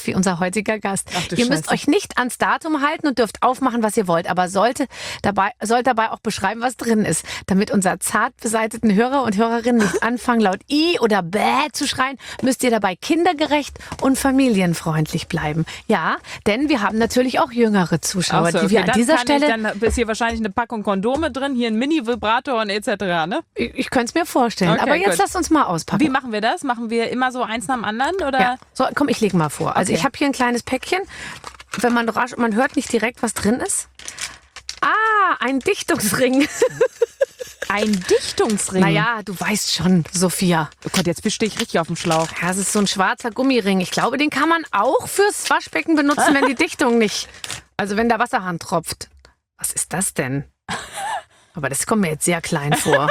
wie unser heutiger Gast. Ach du Ihr müsst Scheiße. euch nicht ans Datum halten und dürft aufmachen, was ihr wollt, aber sollte dabei, sollt dabei auch beschreiben, was drin ist, damit unser zart beseiteten Hörer und Hörerinnen nicht anfangen, laut I oder Bäh zu schreien, müsst ihr dabei kindergerecht und familienfreundlich bleiben. Ja, denn wir haben natürlich auch jüngere Zuschauer, Ach so, die wir okay, an dieser dann kann Stelle... Ich, dann ist hier wahrscheinlich eine Packung Kondome drin, hier ein Mini-Vibrator und et cetera, ne? Ich, ich könnte es mir vorstellen, Okay, aber jetzt gut. lasst uns mal auspacken. Wie machen wir das? Machen wir immer so eins nach dem anderen, oder? Ja. So, komm, ich lege mal vor. Also Okay. ich habe hier ein kleines Päckchen. Wenn man rasch, man hört nicht direkt, was drin ist. Ah, ein Dichtungsring. Ein Dichtungsring? Naja, du weißt schon, Sophia. Oh Gott, jetzt stehe ich richtig auf dem Schlauch. Ja, es ist so ein schwarzer Gummiring. Ich glaube, den kann man auch fürs Waschbecken benutzen, wenn die Dichtung nicht... Also wenn der Wasserhahn tropft. Was ist das denn? Aber das kommt mir jetzt sehr klein vor.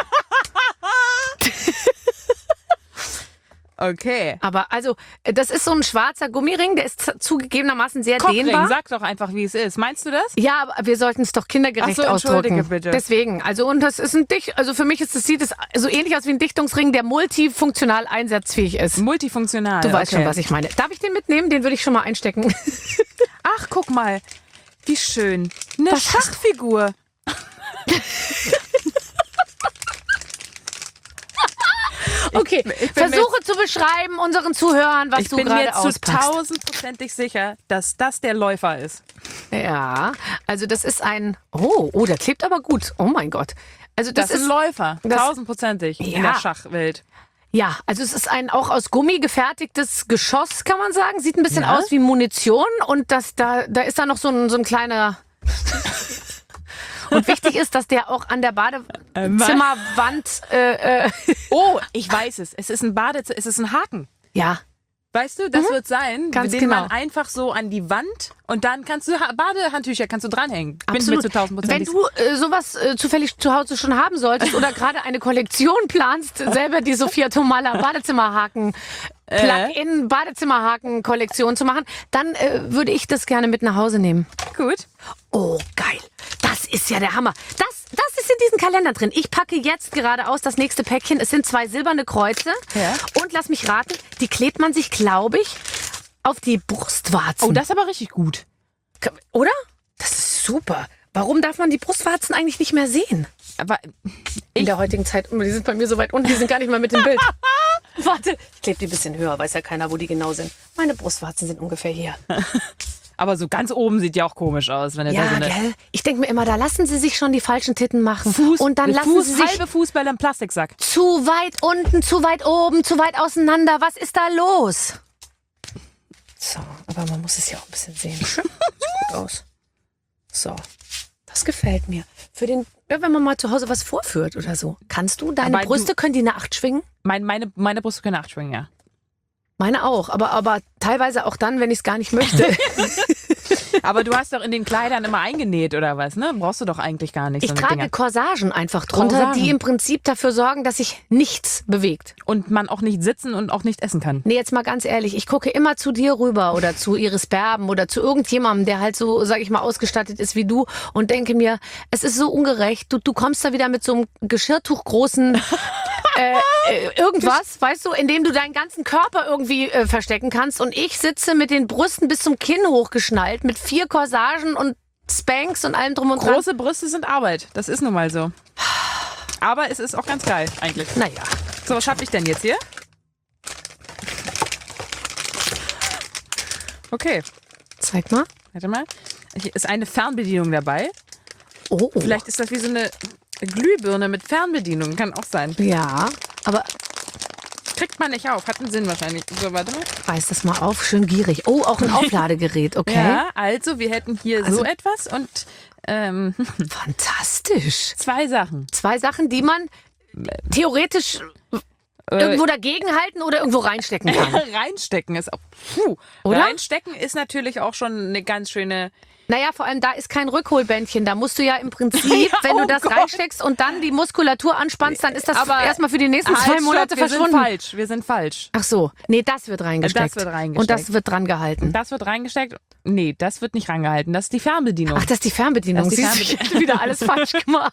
Okay. Aber also, das ist so ein schwarzer Gummiring, der ist zugegebenermaßen sehr Cockring, dehnbar. sag doch einfach, wie es ist. Meinst du das? Ja, aber wir sollten es doch kindergerecht Ach so, entschuldige ausdrücken. bitte. Deswegen, also und das ist ein Dicht, also für mich ist es sieht es so ähnlich aus wie ein Dichtungsring, der multifunktional einsatzfähig ist. Multifunktional. Du weißt okay. schon, was ich meine. Darf ich den mitnehmen? Den würde ich schon mal einstecken. Ach, guck mal. Wie schön. Eine Was hast- Schachfigur. Okay, ich bin mir versuche zu beschreiben unseren Zuhörern, was Ich du bin mir gerade zu auspackst. tausendprozentig sicher, dass das der Läufer ist. Ja, also das ist ein, oh, oh, der klebt aber gut. Oh mein Gott. Also das, Das, ist ist, ein Läufer. das- Tausendprozentig in Ja. der Schachwelt. ja, also es ist ein auch aus Gummi gefertigtes Geschoss, kann man sagen. Sieht ein bisschen Ja. aus wie Munition und das, da, da ist da noch so ein, so ein kleiner... Und wichtig ist, dass der auch an der Badezimmerwand, äh, äh, Oh, ich weiß es. Es ist ein Badezimmer, es ist ein Haken. ja, Weißt du, das wird sein, Ganz den genau. man einfach so an die Wand und dann kannst du Ha- Badehandtücher kannst du dranhängen. Bin ich absolut. mir zu tausend Wenn Prozent. du äh, sowas äh, zufällig zu Hause schon haben solltest oder gerade eine Kollektion planst, selber die Sophia Tomalla Badezimmerhaken Äh? Plug-in Badezimmerhaken-Kollektion zu machen, dann äh, würde ich das gerne mit nach Hause nehmen. Gut. Oh, geil. Das ist ja der Hammer. Das, das ist in diesen Kalender drin. Ich packe jetzt gerade aus das nächste Päckchen. Es sind zwei silberne Kreuze. Ja. Und lass mich raten, die klebt man sich, glaube ich, auf die Brustwarzen. Oh, das ist aber richtig gut. Oder? Das ist super. Warum darf man die Brustwarzen eigentlich nicht mehr sehen? Aber In der heutigen Zeit. Die sind bei mir so weit unten, die sind gar nicht mal mit im Bild. Warte, ich klebe die ein bisschen höher, weiß ja keiner, wo die genau sind. Meine Brustwarzen sind ungefähr hier. Aber so ganz oben sieht ja auch komisch aus, wenn er da Ja, so eine gell? Ich denke mir immer, da lassen sie sich schon die falschen Titten machen. Fuß, und dann lassen Fuß, sie sich halbe Fußbälle im Plastiksack. zu weit unten, zu weit oben, zu weit auseinander. Was ist da los? So, aber man muss es ja auch ein bisschen sehen. Sieht gut aus. So, das gefällt mir. Für den, ja, wenn man mal zu Hause was vorführt oder so. Kannst du? Deine Aber Brüste du- können die eine Acht schwingen? Mein, meine, meine Brüste können acht schwingen, ja. Meine auch, aber, aber teilweise auch dann, wenn ich es gar nicht möchte. Aber du hast doch in den Kleidern immer eingenäht oder was, ne? Brauchst du doch eigentlich gar nicht Ich so eine trage Dinger. Corsagen einfach drunter, Corsagen. die im Prinzip dafür sorgen, dass sich nichts bewegt. Und man auch nicht sitzen und auch nicht essen kann. Nee, jetzt mal ganz ehrlich, ich gucke immer zu dir rüber oder zu Iris Berben oder zu irgendjemandem, der halt so, sag ich mal, ausgestattet ist wie du und denke mir, es ist so ungerecht. Du, du kommst da wieder mit so einem Geschirrtuch großen äh, äh, irgendwas, weißt du, in dem du deinen ganzen Körper irgendwie äh, verstecken kannst und ich sitze mit den Brüsten bis zum Kinn hochgeschnallt mit vier Corsagen und Spanks und allem drum und dran. Große Brüste sind Arbeit. Das ist nun mal so. Aber es ist auch ganz geil, eigentlich. Naja. So, was hab ich denn jetzt hier? Okay, Zeig mal. warte mal. Hier ist eine Fernbedienung dabei. Oh. Vielleicht ist das wie so eine Glühbirne mit Fernbedienung. Kann auch sein. Ja, aber Kriegt man nicht auf. Hat einen Sinn wahrscheinlich. So, warte mal. reiß das mal auf, schön gierig. Oh, auch ein Aufladegerät, okay. Ja, also wir hätten hier Also- so etwas und ähm, Fantastisch. zwei Sachen. Zwei Sachen, die man theoretisch irgendwo dagegen halten oder irgendwo reinstecken kann. Reinstecken ist auch. Puh. Oder? Reinstecken ist natürlich auch schon eine ganz schöne Naja, vor allem da ist kein Rückholbändchen. Da musst du ja im Prinzip, Ja, wenn du oh das Gott. reinsteckst und dann die Muskulatur anspannst, dann ist das Aber erstmal für die nächsten Halt, zwei stopp, Monate wir verschwunden. sind falsch, wir sind falsch. Ach so, nee, das wird reingesteckt. Das wird reingesteckt. Und das wird dran gehalten. Das wird reingesteckt? Nee, das wird nicht rangehalten. Das ist die Fernbedienung. Ach, das ist die Fernbedienung. Das ist die Siehst du, ich hätte wieder alles falsch gemacht.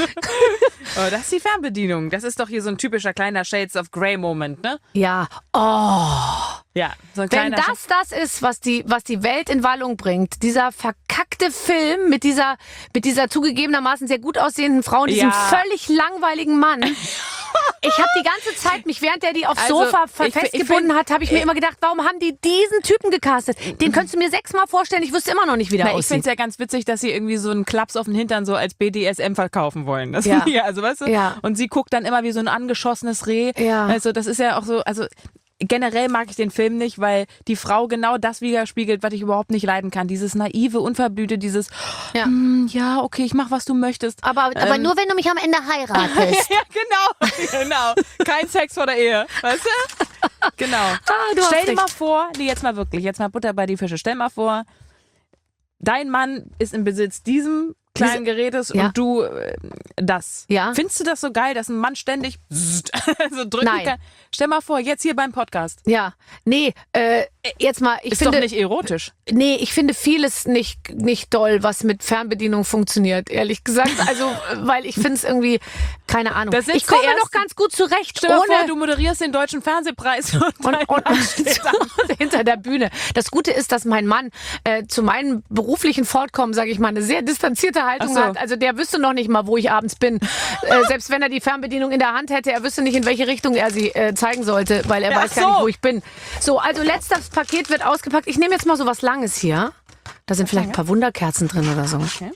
Oh, das ist die Fernbedienung. Das ist doch hier so ein typischer kleiner Shades of Grey Moment, ne? Ja, oh. Ja, so ein Wenn kleiner das das ist, was die, was die Welt in Wallung bringt, dieser verkackte Film mit dieser, mit dieser zugegebenermaßen sehr gut aussehenden Frau und diesem Ja. völlig langweiligen Mann. Ich habe die ganze Zeit, mich während der die aufs Also, Sofa ich fi- ich festgebunden find- hat, habe ich mir immer gedacht, warum haben die diesen Typen gecastet? Den könntest du mir sechsmal vorstellen, ich wüsste immer noch nicht, wie der Na, ich finde aussieht. es ja ganz witzig, dass sie irgendwie so einen Klaps auf den Hintern so als B D S M verkaufen wollen. Das Ja. ja, also weißt du? Ja. Und sie guckt dann immer wie so ein angeschossenes Reh. Ja. Also das ist ja auch so, also generell mag ich den Film nicht, weil die Frau genau das widerspiegelt, was ich überhaupt nicht leiden kann. Dieses naive, unverblühte, dieses Ja. "Hm, ja, okay, ich mach, was du möchtest. aber aber Ähm. nur, wenn du mich am Ende heiratest. Ja, genau, genau. Kein Sex vor der Ehe, weißt du? Genau. Ah, du hast Stell dir recht. mal vor, nee, jetzt mal wirklich, jetzt mal Butter bei die Fische. Stell mal vor, dein Mann ist im Besitz diesem kleinen Gerätes Ja. und du äh, das. Ja. Findest du das so geil, dass ein Mann ständig so drücken Nein. kann? Stell mal vor, jetzt hier beim Podcast. Ja, nee, äh, jetzt mal, ich Ist finde, doch nicht erotisch. nee, ich finde vieles nicht, nicht doll, was mit Fernbedienung funktioniert, ehrlich gesagt. Also, äh, weil ich finde es irgendwie, keine Ahnung. Da sitzt Ich komme der noch Erste- ganz gut zurecht, Stell dir ohne vor, du moderierst den Deutschen Fernsehpreis und, und, dein und, Mann und steht da. hinter der Bühne. Das Gute ist, dass mein Mann äh, zu meinem beruflichen Fortkommen, sage ich mal, eine sehr distanzierte Haltung Ach so. hat. Also der wüsste noch nicht mal, wo ich abends bin. Äh, selbst wenn er die Fernbedienung in der Hand hätte, er wüsste nicht, in welche Richtung er sie äh, zeigen sollte, weil er Ja, weiß ach gar nicht, so. wo ich bin. So, also letztes Paket wird ausgepackt. Ich nehme jetzt mal so was Langes hier. Da sind vielleicht ein paar Wunderkerzen drin oder so. Okay.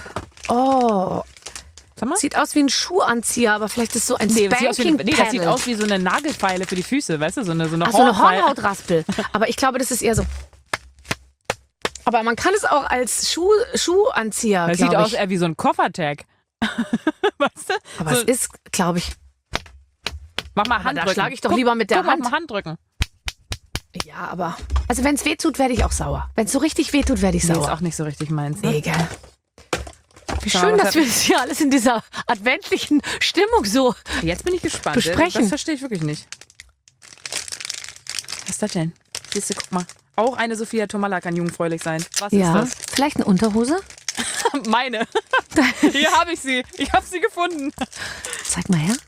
Oh, Sag mal. sieht aus wie ein Schuhanzieher, aber vielleicht ist so ein Nee, das sieht, aus wie, Spanking nee, das sieht Paddle. aus wie so eine Nagelfeile für die Füße, weißt du? So eine, so eine Ach, so eine Hornfeile. Hornhautraspel. Aber ich glaube, das ist eher so. Aber man kann es auch als Schuh, Schuhanzieher, Das sieht glaube aus ich. eher wie so ein Koffertag. Weißt du? Aber so, es ist, glaube ich. mach mal Aber Handdrücken. da schlage ich doch Guck, lieber mit der guck, Hand. Mach mal Handdrücken. Ja, aber. Also, wenn es weh tut, werde ich auch sauer. Wenn es so richtig weh tut, werde ich Nee, ist sauer. auch nicht so richtig meins. Ne? Nee, gell. Wie Schau mal, schön, was dass hat- wir das hier alles in dieser adventlichen Stimmung so. Jetzt bin ich gespannt. Besprechen. Das verstehe ich wirklich nicht. Was ist das denn? Siehst du, guck mal. Auch eine Sophia Tomalla kann jungfräulich sein. Was Ja. ist Vielleicht eine Unterhose? das? Meine. Hier habe ich sie. Ich habe sie gefunden. Zeig mal her.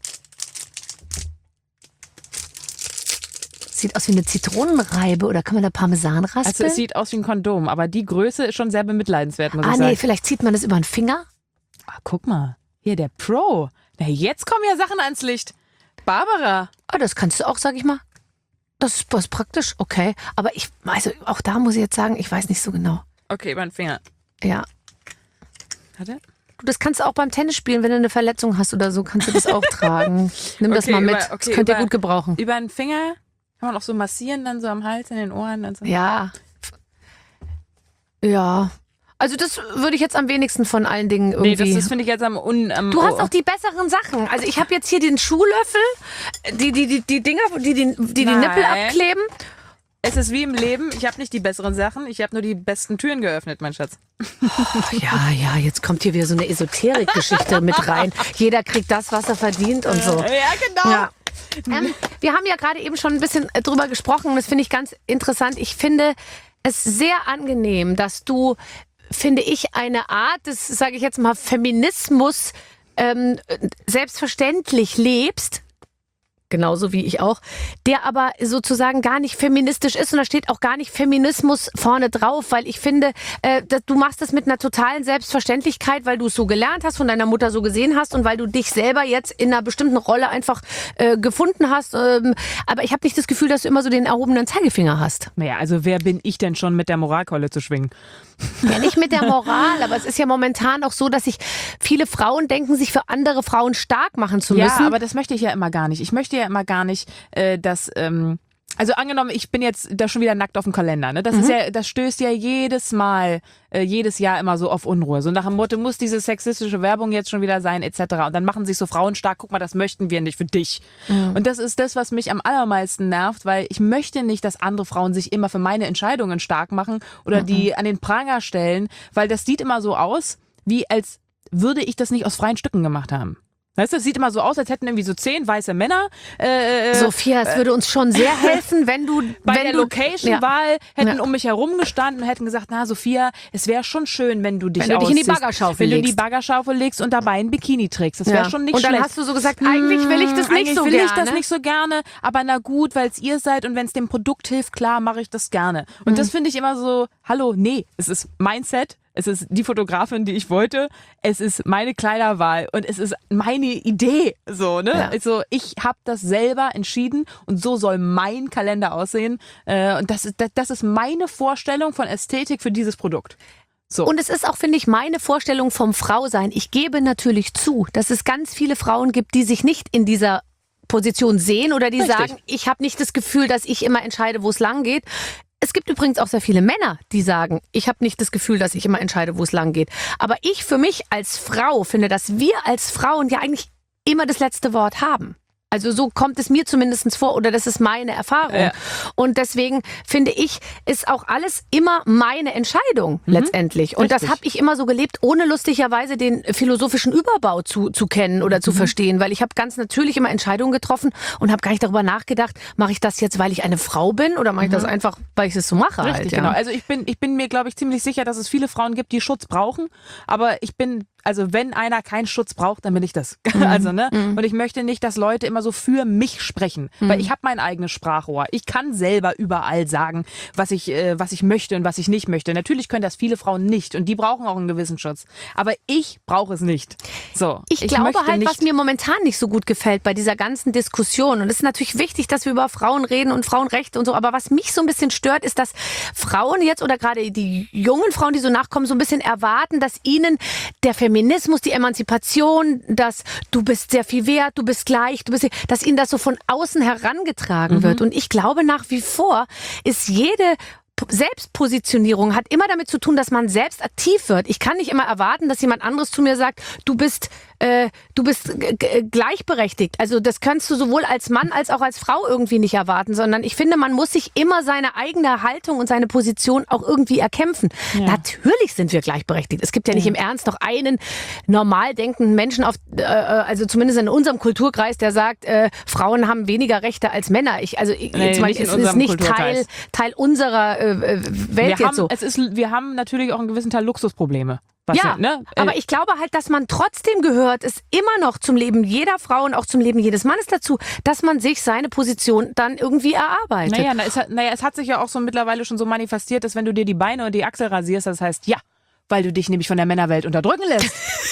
Sieht aus wie eine Zitronenreibe oder kann man da Parmesan raspeln? Also es sieht aus wie ein Kondom, aber die Größe ist schon sehr bemitleidenswert, muss ah, ich nee, sagen. vielleicht zieht man das über den Finger. Ah, guck mal. Hier, der Pro. Na, jetzt kommen ja Sachen ans Licht. Barbara. Ah, das kannst du auch, sag ich mal. Das ist was praktisch, okay. Aber ich, also auch da muss ich jetzt sagen, ich weiß nicht so genau. Okay, über den Finger. Ja. Warte. Du, das kannst du auch beim Tennis spielen, wenn du eine Verletzung hast oder so, kannst du das auch tragen. Nimm das Okay, mal mit. über- okay, das könnt ihr über- gut gebrauchen. Über den Finger kann man auch so massieren, dann so am Hals, in den Ohren. Und so. Ja. Ja. Also das würde ich jetzt am wenigsten von allen Dingen irgendwie... Nee, das, das finde ich jetzt am un... Am, Du hast oh, auch die besseren Sachen. Also ich habe jetzt hier den Schuhlöffel, die die die, die Dinger, die die, die, die Nein. Nippel abkleben. Es ist wie im Leben, ich habe nicht die besseren Sachen, ich habe nur die besten Türen geöffnet, mein Schatz. Ja, ja, jetzt kommt hier wieder so eine Esoterik-Geschichte mit rein. Jeder kriegt das, was er verdient und so. Ja, genau. Ja. Ähm, wir haben ja gerade eben schon ein bisschen äh, drüber gesprochen. Das finde ich ganz interessant. Ich finde es sehr angenehm, dass du, finde ich, eine Art des, sage ich jetzt mal, Feminismus ähm, selbstverständlich lebst. Genauso wie ich auch, der aber sozusagen gar nicht feministisch ist und da steht auch gar nicht Feminismus vorne drauf, weil ich finde, äh, dass du machst das mit einer totalen Selbstverständlichkeit, weil du es so gelernt hast, von deiner Mutter so gesehen hast und weil du dich selber jetzt in einer bestimmten Rolle einfach äh, gefunden hast. Ähm, aber ich habe nicht das Gefühl, dass du immer so den erhobenen Zeigefinger hast. Naja, also wer bin ich denn schon mit der Moralkeule zu schwingen? Ja, nicht mit der Moral, aber es ist ja momentan auch so, dass sich viele Frauen denken, sich für andere Frauen stark machen zu müssen. Ja, aber das möchte ich ja immer gar nicht. Ich möchte ja immer gar nicht, äh, dass, ähm, Also angenommen, ich bin jetzt da schon wieder nackt auf dem Kalender, ne? Das Mhm. ist ja, das stößt ja jedes Mal, äh, jedes Jahr immer so auf Unruhe. So nach dem Motto, muss diese sexistische Werbung jetzt schon wieder sein, et cetera. Und dann machen sich so Frauen stark, guck mal, das möchten wir nicht für dich. Mhm. Und das ist das, was mich am allermeisten nervt, weil ich möchte nicht, dass andere Frauen sich immer für meine Entscheidungen stark machen oder Mhm. die an den Pranger stellen, weil das sieht immer so aus, wie als würde ich das nicht aus freien Stücken gemacht haben. Weißt du, es sieht immer so aus, als hätten irgendwie so zehn weiße Männer. Äh, Sophia, es würde uns schon sehr helfen, wenn du bei wenn der du, Location-Wahl hätten Ja. um mich herum gestanden und hätten gesagt, na Sophia, es wäre schon schön, wenn du dich Wenn du dich in die ausziehst, Baggerschaufel wenn du in die legst. Baggerschaufel legst und dabei ein Bikini trägst. Das wäre Ja. schon nicht Und dann schlecht. hast du so gesagt, eigentlich will ich das Hm, nicht eigentlich so will gerne. ich das nicht so gerne, aber na gut, weil es ihr seid und wenn es dem Produkt hilft, klar, mache ich das gerne. Und Mhm. das finde ich immer so, hallo, nee, es ist mein Set. Es ist die Fotografin, die ich wollte. Es ist meine Kleiderwahl und es ist meine Idee. So, ne? Ja. Also ich habe das selber entschieden und so soll mein Kalender aussehen. Äh, und das ist, das, das ist meine Vorstellung von Ästhetik für dieses Produkt. So. Und es ist auch, finde ich, meine Vorstellung vom Frausein. Ich gebe natürlich zu, dass es ganz viele Frauen gibt, die sich nicht in dieser Position sehen oder die Richtig. sagen, ich habe nicht das Gefühl, dass ich immer entscheide, wo es lang geht. Es gibt übrigens auch sehr viele Männer, die sagen, ich habe nicht das Gefühl, dass ich immer entscheide, wo es lang geht. Aber ich für mich als Frau finde, dass wir als Frauen ja eigentlich immer das letzte Wort haben. Also so kommt es mir zumindest vor oder das ist meine Erfahrung. Ja. Und deswegen finde ich, ist auch alles immer meine Entscheidung letztendlich. Und Richtig. das habe ich immer so gelebt, ohne lustigerweise den philosophischen Überbau zu, zu kennen oder zu verstehen. Weil ich habe ganz natürlich immer Entscheidungen getroffen und habe gar nicht darüber nachgedacht, mache ich das jetzt, weil ich eine Frau bin oder mache ich das einfach, weil ich es so mache Richtig, halt. Ja. genau. Also ich bin, ich bin mir, glaube ich, ziemlich sicher, dass es viele Frauen gibt, die Schutz brauchen. Aber ich bin, also wenn einer keinen Schutz braucht, dann bin ich das. Also, ne? Und ich möchte nicht, dass Leute immer so für mich sprechen. Weil ich habe mein eigenes Sprachrohr. Ich kann selber überall sagen, was ich, äh, was ich möchte und was ich nicht möchte. Natürlich können das viele Frauen nicht und die brauchen auch einen gewissen Schutz. Aber ich brauche es nicht. So, Ich, glaube möchte halt, nicht, was mir momentan nicht so gut gefällt bei dieser ganzen Diskussion, und es ist natürlich wichtig, dass wir über Frauen reden und Frauenrechte und so, aber was mich so ein bisschen stört, ist, dass Frauen jetzt oder gerade die jungen Frauen, die so nachkommen, so ein bisschen erwarten, dass ihnen der Feminismus, die Emanzipation, dass du bist sehr viel wert, du bist gleich, du bist, dass ihnen das so von außen herangetragen wird. Und ich glaube nach wie vor ist jede Selbstpositionierung hat immer damit zu tun, dass man selbst aktiv wird. Ich kann nicht immer erwarten, dass jemand anderes zu mir sagt, du bist, äh, du bist g- g- gleichberechtigt. Also das kannst du sowohl als Mann als auch als Frau irgendwie nicht erwarten, sondern ich finde, man muss sich immer seine eigene Haltung und seine Position auch irgendwie erkämpfen. Natürlich sind wir gleichberechtigt. Es gibt ja nicht im Ernst noch einen normal denkenden Menschen, auf, äh, also zumindest in unserem Kulturkreis, der sagt, äh, Frauen haben weniger Rechte als Männer. Ich, also ich, Nee, jetzt mal, nicht in es ist unserem nicht Teil, Kulturkreis. Teil unserer äh, Welt wir jetzt haben, so. es ist, wir haben natürlich auch einen gewissen Teil Luxusprobleme. Was Ja, ne? aber ich glaube halt, dass man trotzdem gehört, es immer noch zum Leben jeder Frau und auch zum Leben jedes Mannes dazu, dass man sich seine Position dann irgendwie erarbeitet. Naja, na, es hat, naja, es hat sich ja auch so mittlerweile schon so manifestiert, dass wenn du dir die Beine und die Achsel rasierst, das heißt, ja, weil du dich nämlich von der Männerwelt unterdrücken lässt.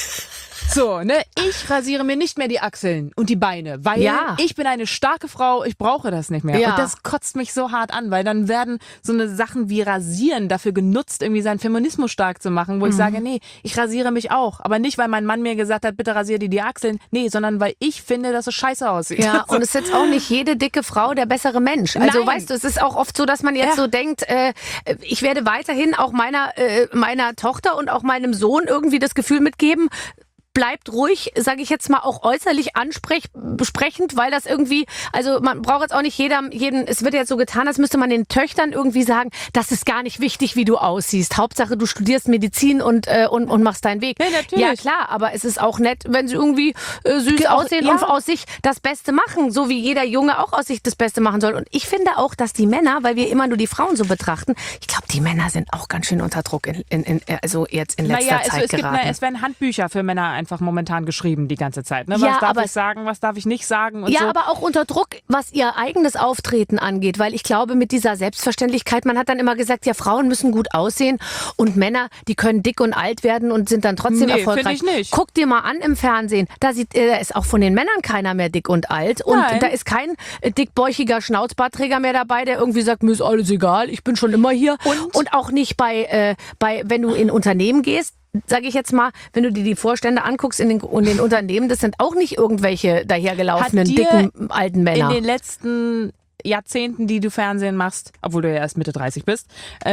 So, ne, ich rasiere mir nicht mehr die Achseln und die Beine, weil Ja. ich bin eine starke Frau, ich brauche das nicht mehr. Ja. Und das kotzt mich so hart an, weil dann werden so eine Sachen wie Rasieren dafür genutzt, irgendwie seinen Feminismus stark zu machen, wo ich sage, nee, ich rasiere mich auch. Aber nicht, weil mein Mann mir gesagt hat, bitte rasier dir die Achseln. Nee, sondern weil ich finde, dass es scheiße aussieht. Ja, und es ist jetzt auch nicht jede dicke Frau der bessere Mensch. Also Nein. weißt du, es ist auch oft so, dass man jetzt Ja. so denkt, äh, ich werde weiterhin auch meiner, äh, meiner Tochter und auch meinem Sohn irgendwie das Gefühl mitgeben, bleibt ruhig, sage ich jetzt mal, auch äußerlich ansprechend, weil das irgendwie, also man braucht jetzt auch nicht jeder, jeden, es wird jetzt so getan, als müsste man den Töchtern irgendwie sagen, das ist gar nicht wichtig, wie du aussiehst. Hauptsache, du studierst Medizin und, äh, und, und machst deinen Weg. Nee, natürlich. Ja, klar, aber es ist auch nett, wenn sie irgendwie äh, süß Ge- auch- aussehen ja. und aus sich das Beste machen, so wie jeder Junge auch aus sich das Beste machen soll. Und ich finde auch, dass die Männer, weil wir immer nur die Frauen so betrachten, ich glaube, die Männer sind auch ganz schön unter Druck, in, in, in, also jetzt in letzter Naja, es, Zeit es, gibt, geraten. na, es werden Handbücher für Männer einfach momentan geschrieben die ganze Zeit. Ne? Was Ja, darf aber- ich sagen, was darf ich nicht sagen und Ja, so. aber auch unter Druck, was ihr eigenes Auftreten angeht, weil ich glaube, mit dieser Selbstverständlichkeit, man hat dann immer gesagt, ja, Frauen müssen gut aussehen und Männer, die können dick und alt werden und sind dann trotzdem Nee, erfolgreich. find ich nicht. Guck dir mal an im Fernsehen, da sieht, äh, da ist auch von den Männern keiner mehr dick und alt und Nein. da ist kein äh, dickbäuchiger Schnauzbartträger mehr dabei, der irgendwie sagt, mir ist alles egal, ich bin schon immer hier. Und? Und auch nicht bei, äh, bei, wenn du in Unternehmen gehst, sage ich jetzt mal, wenn du dir die Vorstände anguckst in den, in den Unternehmen, das sind auch nicht irgendwelche dahergelaufenen, Hat dir dicken, alten Männer. in den letzten Jahrzehnten, die du Fernsehen machst, obwohl du ja erst Mitte dreißig bist,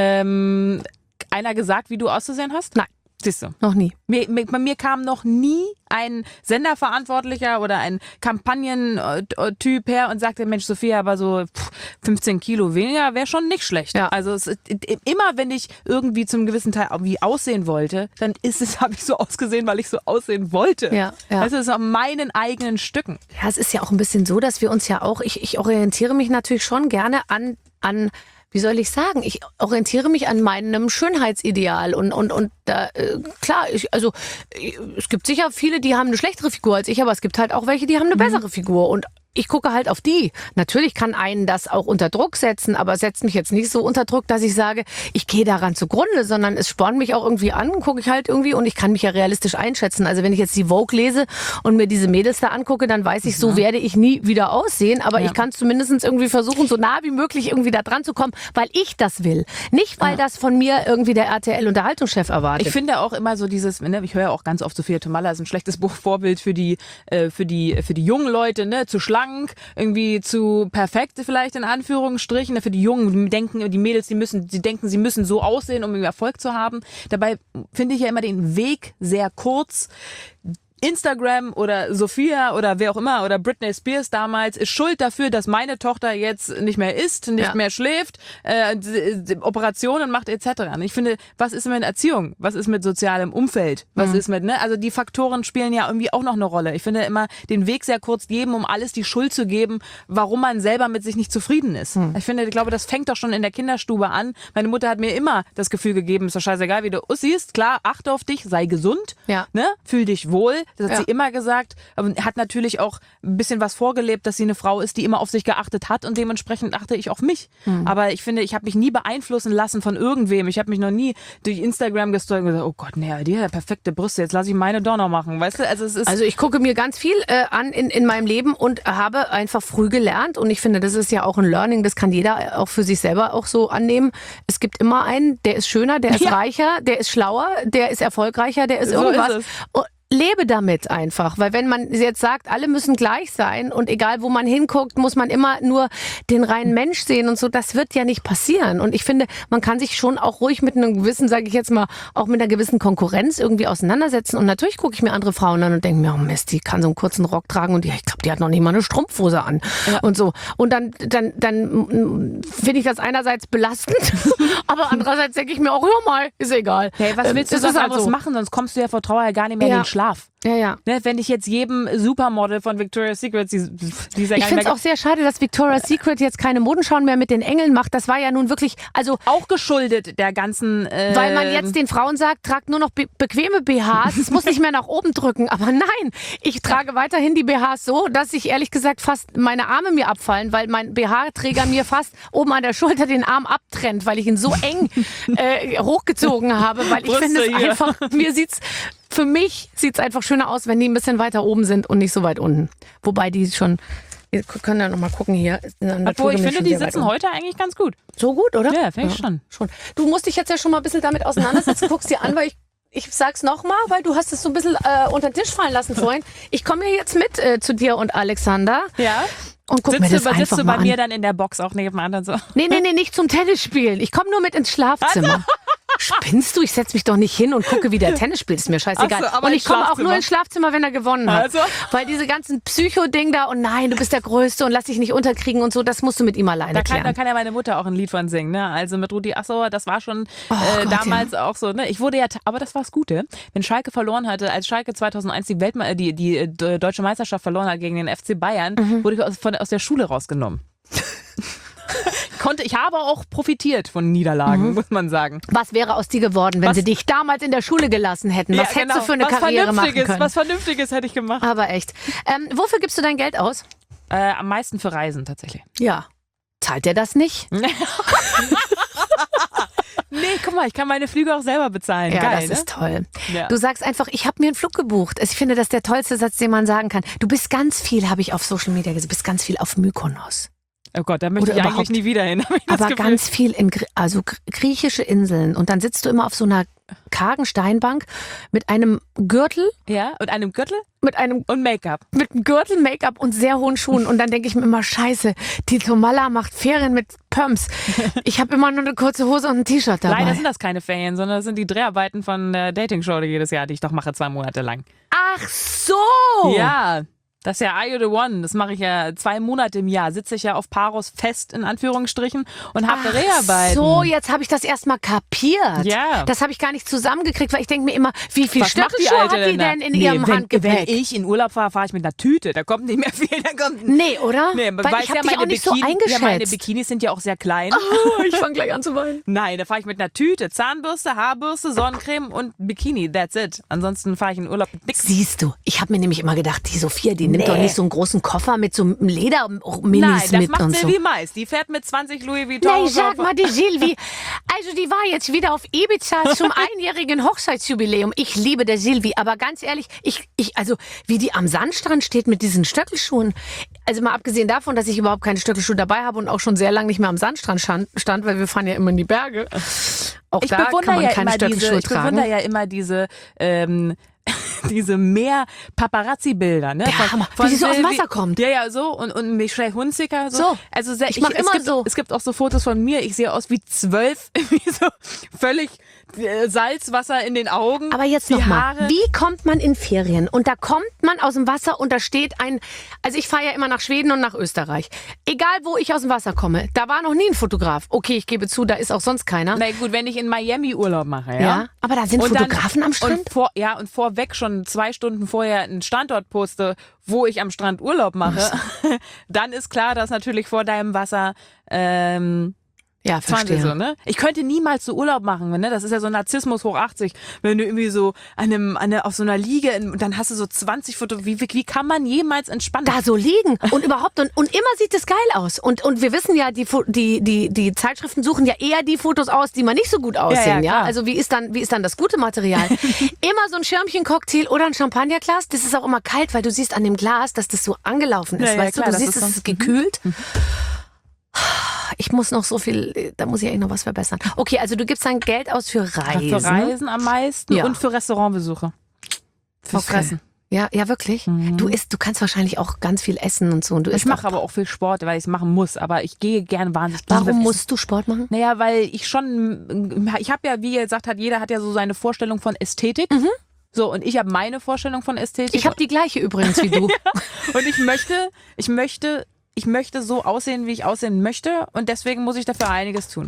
ähm, einer gesagt, wie du auszusehen hast? Nein. Siehst du. Noch nie. Mir, mir, bei mir kam noch nie ein Senderverantwortlicher oder ein Kampagnentyp her und sagte, Mensch, Sophia, aber so fünfzehn Kilo weniger wäre schon nicht schlecht. Ja. Also es, immer, wenn ich irgendwie zum gewissen Teil irgendwie aussehen wollte, dann ist es, habe ich so ausgesehen, weil ich so aussehen wollte. Ja, ja. Das ist auf meinen eigenen Stücken. Ja, es ist ja auch ein bisschen so, dass wir uns ja auch, ich, ich orientiere mich natürlich schon gerne an, an wie soll ich sagen, ich orientiere mich an meinem Schönheitsideal und und und da, äh, klar, ich, also ich, es gibt sicher viele, die haben eine schlechtere Figur als ich, aber es gibt halt auch welche, die haben eine bessere Figur und ich gucke halt auf die. Natürlich kann einen das auch unter Druck setzen, aber es setzt mich jetzt nicht so unter Druck, dass ich sage, ich gehe daran zugrunde, sondern es spornt mich auch irgendwie an, gucke ich halt irgendwie und ich kann mich ja realistisch einschätzen. Also wenn ich jetzt die Vogue lese und mir diese Mädels da angucke, dann weiß ich, so werde ich nie wieder aussehen, aber ja. ich kann zumindest irgendwie versuchen, so nah wie möglich irgendwie da dran zu kommen, weil ich das will. Nicht, weil ja. das von mir irgendwie der R T L-Unterhaltungschef erwartet. Ich finde auch immer so dieses, ne, ich höre ja auch ganz oft, Sophia Tomalla ist ein schlechtes Buch, Vorbild für die, äh, für die, für die jungen Leute, ne, zu schlank, irgendwie zu perfekt vielleicht in Anführungsstrichen. Für die Jungen, die denken, die Mädels, die müssen, die denken, sie müssen so aussehen, um irgendwie Erfolg zu haben. Dabei finde ich ja immer den Weg sehr kurz. Instagram oder Sophia oder wer auch immer oder Britney Spears damals ist schuld dafür, dass meine Tochter jetzt nicht mehr isst, nicht ja. mehr schläft, äh, Operationen macht et cetera. Und ich finde, was ist mit Erziehung? Was ist mit sozialem Umfeld? Was mhm. ist mit, ne? Also die Faktoren spielen ja irgendwie auch noch eine Rolle. Ich finde immer den Weg sehr kurz geben, um alles die Schuld zu geben, warum man selber mit sich nicht zufrieden ist. Mhm. Ich finde, ich glaube, das fängt doch schon in der Kinderstube an. Meine Mutter hat mir immer das Gefühl gegeben, ist doch scheißegal, wie du aussiehst. Klar, achte auf dich, sei gesund, ja. ne? Fühl dich wohl. Das hat ja. sie immer gesagt, aber hat natürlich auch ein bisschen was vorgelebt, dass sie eine Frau ist, die immer auf sich geachtet hat und dementsprechend achte ich auf mich. Mhm. Aber ich finde, ich habe mich nie beeinflussen lassen von irgendwem. Ich habe mich noch nie durch Instagram gestalkt und gesagt, oh Gott, nee, die hat perfekte Brüste, jetzt lasse ich meine doch noch machen. Weißt du, also es ist... Also ich gucke mir ganz viel äh, an in, in meinem Leben und habe einfach früh gelernt und ich finde, das ist ja auch ein Learning, das kann jeder auch für sich selber auch so annehmen. Es gibt immer einen, der ist schöner, der ist ja. reicher, der ist schlauer, der ist erfolgreicher, der ist so irgendwas. Ist es. Lebe damit einfach, weil wenn man jetzt sagt, alle müssen gleich sein und egal wo man hinguckt, muss man immer nur den reinen Mensch sehen und so, das wird ja nicht passieren. Und ich finde, man kann sich schon auch ruhig mit einem gewissen, sage ich jetzt mal, auch mit einer gewissen Konkurrenz irgendwie auseinandersetzen. Und natürlich gucke ich mir andere Frauen an und denke mir, oh Mist, die kann so einen kurzen Rock tragen und die, ich glaube, die hat noch nicht mal eine Strumpfhose an ja. und so. Und dann, dann, dann finde ich das einerseits belastend, aber andererseits denke ich mir auch, hör mal, ist egal. Hey, was willst du das sonst ist anderes so. machen? Sonst kommst du ja vor Trauer ja gar nicht mehr ja. in den Schlaf. Ja, ja. Ne, wenn ich jetzt jedem Supermodel von Victoria's Secret, die, die ist ja ich finde es auch sehr schade, dass Victoria's Secret jetzt keine Modenschauen mehr mit den Engeln macht. Das war ja nun wirklich, also auch geschuldet der ganzen, äh, weil man jetzt den Frauen sagt, tragt nur noch be- bequeme B Hs, es muss nicht mehr nach oben drücken. Aber nein, ich trage weiterhin die B Hs so, dass ich ehrlich gesagt fast meine Arme mir abfallen, weil mein B H-Träger mir fast oben an der Schulter den Arm abtrennt, weil ich ihn so eng äh, hochgezogen habe, weil ich finde es einfach, mir sieht's Für mich sieht es einfach schöner aus, wenn die ein bisschen weiter oben sind und nicht so weit unten. Wobei die schon, wir können ja noch mal gucken hier. Obwohl, ich finde, die sitzen heute eigentlich ganz gut. So gut, oder? Ja, finde ich ja, schon. schon. Du musst dich jetzt ja schon mal ein bisschen damit auseinandersetzen. Guckst dir an, weil ich, ich sag's noch mal, weil du hast es so ein bisschen äh, unter den Tisch fallen lassen vorhin. Ich komme ja jetzt mit äh, zu dir und Alexander. Ja. Und guck sitzt mir das du, einfach sitzt du mal bei an. mir dann in der Box auch nebenan und so? Nee, nee, nee, nicht zum Tennis spielen. Ich komme nur mit ins Schlafzimmer. Also. Spinnst du? Ich setze mich doch nicht hin und gucke, wie der Tennis spielt. Ist mir scheißegal. So, und ich komme auch nur ins Schlafzimmer, wenn er gewonnen hat. Also? Weil diese ganzen Psycho-Ding da und nein, du bist der Größte und lass dich nicht unterkriegen und so, das musst du mit ihm alleine da kann, klären. Da kann ja meine Mutter auch ein Lied von singen. Ne? Also mit Rudi Assauer, das war schon oh äh, Gott, damals ja. auch so. Ne? Ich wurde ja, aber das war das Gute. Wenn Schalke verloren hatte, als Schalke zweitausendeins die, Weltme- die, die, die deutsche Meisterschaft verloren hat gegen den F C Bayern, mhm. wurde ich aus, von, aus der Schule rausgenommen. Konnte, ich habe auch profitiert von Niederlagen, mhm. muss man sagen. Was wäre aus dir geworden, wenn was? sie dich damals in der Schule gelassen hätten? Was ja, hättest genau. du für eine was Karriere machen können? Was Vernünftiges hätte ich gemacht. Aber echt. Ähm, wofür gibst du dein Geld aus? Äh, am meisten für Reisen tatsächlich. Ja. Zahlt der das nicht? Nee, guck mal, ich kann meine Flüge auch selber bezahlen. Ja, Geil, das ne? ist toll. Ja. Du sagst einfach, ich habe mir einen Flug gebucht. Ich finde, das ist der tollste Satz, den man sagen kann. Du bist ganz viel, habe ich auf Social Media gesehen, du bist ganz viel auf Mykonos. Oh Gott, da möchte Oder ich eigentlich überhaupt. nie wieder hin. hab ich das Aber Gefühl. ganz viel in Gr- also gr- griechische Inseln und dann sitzt du immer auf so einer kargen Steinbank mit einem Gürtel, Ja, und einem Gürtel mit einem und Make-up. mit einem Gürtel, Make-up und sehr hohen Schuhen und dann denke ich mir immer, scheiße, die Tomala macht Ferien mit Pumps. Ich habe immer nur eine kurze Hose und ein T-Shirt dabei. Leider sind das keine Ferien, sondern das sind die Dreharbeiten von der Dating-Show die jedes Jahr, die ich doch mache, zwei Monate lang. Ach so! Ja, das ist ja Are You the One. Das mache ich ja zwei Monate im Jahr. Sitze ich ja auf Paros fest, in Anführungsstrichen, und habe Dreharbeiten. So, jetzt habe ich das erstmal kapiert. Ja. Das habe ich gar nicht zusammengekriegt, weil ich denke mir immer, wie viel Was macht die Stöckelschuhe Alte hat die da? denn in nee, ihrem wenn, Handgepäck? Wenn ich in Urlaub fahre, fahre ich mit einer Tüte. Da kommt nicht mehr viel. Da kommt Nee, oder? Nee, weil weil ich habe ja dich meine auch nicht so Bikini- eingeschätzt. Ja, meine Bikinis sind ja auch sehr klein. Oh, ich fange gleich an zu weinen. Nein, da fahre ich mit einer Tüte, Zahnbürste, Haarbürste, Sonnencreme und Bikini. That's it. Ansonsten fahre ich in Urlaub mit nix. Siehst du, ich habe mir nämlich immer gedacht, die Sophia, die nimmt Nee. doch nicht so einen großen Koffer mit so Lederminis Nein, das mit macht und so. Sylvie Mais. Die fährt mit zwanzig Louis Vuitton. Nein, so sag auf- mal, die Silvi, also die war jetzt wieder auf Ibiza zum einjährigen Hochzeitsjubiläum. Ich liebe der Silvi, aber ganz ehrlich, ich, ich, also wie die am Sandstrand steht mit diesen Stöckelschuhen. Also mal abgesehen davon, dass ich überhaupt keine Stöckelschuhe dabei habe und auch schon sehr lange nicht mehr am Sandstrand stand, stand weil wir fahren ja immer in die Berge. Auch Ich da kann bewundere man ja keine immer diese, Stöckelschuhe ich tragen. bewundere ja immer diese, ähm, diese Meer-Paparazzi-Bilder, ne? Der Hammer, wie sie so aus dem Sylvie- Wasser kommt. Ja, ja, so. Und, und Michelle Hunziker, so. So. Also sehr, Ich mach es immer gibt, so. Es gibt auch so Fotos von mir. Ich sehe aus wie zwölf, wie so völlig äh, Salzwasser in den Augen. Aber jetzt die noch mal, Haare. wie kommt man in Ferien? Und da kommt man aus dem Wasser und da steht ein, also ich fahre ja immer nach Schweden und nach Österreich. Egal, wo ich aus dem Wasser komme, da war noch nie ein Fotograf. Okay, ich gebe zu, da ist auch sonst keiner. Na gut, wenn ich in Miami Urlaub mache, ja. Ja, aber da sind Und dann- Fotografen am Strand? Und vor, ja, und vorweg schon zwei Stunden vorher einen Standort poste, wo ich am Strand Urlaub mache, dann ist klar, dass natürlich vor deinem Wasser ähm, Ja, zwanzig verstehe. so, ne? Ich könnte niemals so Urlaub machen, ne? Das ist ja so Narzissmus hoch achtzig. Wenn du irgendwie so an einem, an einer, auf so einer Liege, in, dann hast du so zwanzig Fotos. Wie, wie, wie kann man jemals entspannen? Da so liegen und überhaupt und, und immer sieht es geil aus und und wir wissen ja die Fo- die die die Zeitschriften suchen ja eher die Fotos aus, die man nicht so gut aussehen, ja, klar. also wie ist dann wie ist dann das gute Material? Immer so ein Schirmchen-Cocktail oder ein Champagnerglas, das ist auch immer kalt, weil du siehst an dem Glas, dass das so angelaufen ist, Ja, ja, weißt klar, du, du das siehst, ist es so- ist gekühlt. Ich muss noch so viel, da muss ich eigentlich noch was verbessern. Okay, also du gibst dein Geld aus für Reisen. Für Reisen am meisten Ja. und für Restaurantbesuche. Fürs Okay. Fressen. Ja, ja, wirklich. Du isst, du kannst wahrscheinlich auch ganz viel essen und so. Und du Ich isst mache auch, aber auch viel Sport, weil ich es machen muss. Aber ich gehe gerne wahnsinnig gerne Warum essen. musst du Sport machen? Naja, weil ich schon, ich habe ja, wie ihr gesagt habt, jeder hat ja so seine Vorstellung von Ästhetik. So, und ich habe meine Vorstellung von Ästhetik. Ich habe die gleiche übrigens wie du. und ich möchte, ich möchte, ich möchte so aussehen, wie ich aussehen möchte. Und deswegen muss ich dafür einiges tun.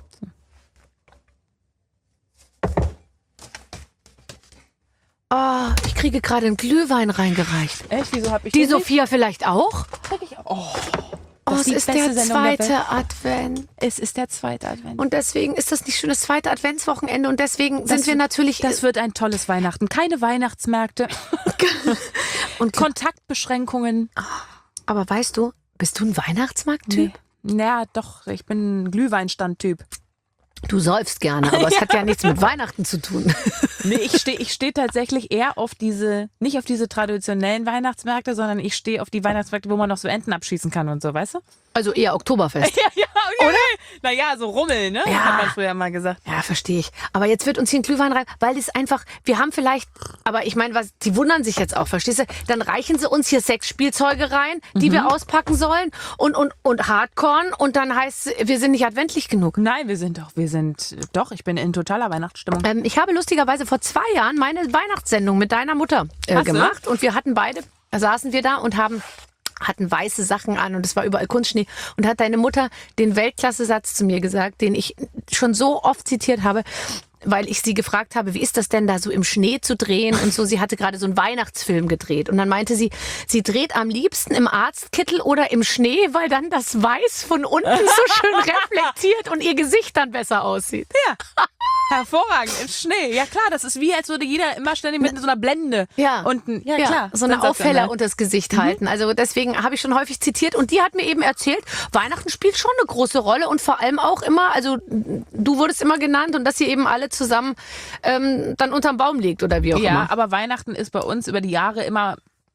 Oh, ich kriege gerade einen Glühwein reingereicht. Echt? Wieso habe ich Die den nicht? Sophia vielleicht auch? Oh, Oh, das es die ist beste der Sendung der zweite Advent. es ist der zweite Advent. Und deswegen ist das nicht schön, das zweite Adventswochenende. Und deswegen Das sind wir wird- natürlich. Das wird ein tolles Weihnachten. Keine Weihnachtsmärkte. und, Kontaktbeschränkungen. aber weißt du, bist du ein Weihnachtsmarkt-Typ? Nee. Ja, doch. Ich bin ein Glühweinstand-Typ. Du säufst gerne, aber es hat ja nichts mit Weihnachten zu tun. Nee, ich stehe ich steh tatsächlich eher auf diese, nicht auf diese traditionellen Weihnachtsmärkte, sondern ich stehe auf die Weihnachtsmärkte, wo man noch so Enten abschießen kann und so, weißt du? Also eher Oktoberfest. Ja, ja, okay. Oder? Naja, so Rummel, ne? Ja. Hat man früher mal gesagt. Ja, verstehe ich. Aber jetzt wird uns hier ein Glühwein rein, weil das einfach, wir haben vielleicht, aber ich meine, was, die wundern sich jetzt auch, verstehst du? Dann reichen sie uns hier Sexspielzeuge rein, die Mhm. wir auspacken sollen und, und, und Hardcorn und dann heißt es, wir sind nicht adventlich genug. Nein, wir sind doch, wir sind, doch, ich bin in totaler Weihnachtsstimmung. Ähm, ich habe lustigerweise vor zwei Jahren meine Weihnachtssendung mit deiner Mutter äh, Ach so. gemacht und wir hatten beide, da saßen wir da und haben hatten weiße Sachen an und es war überall Kunstschnee und hat deine Mutter den Weltklasse-Satz zu mir gesagt, den ich schon so oft zitiert habe, weil ich sie gefragt habe, wie ist das denn da so im Schnee zu drehen und so. Sie hatte gerade so einen Weihnachtsfilm gedreht und dann meinte sie, sie dreht am liebsten im Arztkittel oder im Schnee, weil dann das Weiß von unten so schön reflektiert und ihr Gesicht dann besser aussieht. Ja. Hervorragend, im Schnee. Ja klar, das ist wie, als würde jeder immer ständig mit so einer Blende Ja. unten. Ja, Ja, klar. so eine Sensationell. Aufheller unter das Gesicht halten. Also deswegen habe ich schon häufig zitiert und die hat mir eben erzählt, Weihnachten spielt schon eine große Rolle und vor allem auch immer, also du wurdest immer genannt und dass ihr eben alle zusammen ähm, dann unterm Baum liegt oder wie auch Ja, immer. aber Weihnachten ist bei uns über die Jahre immer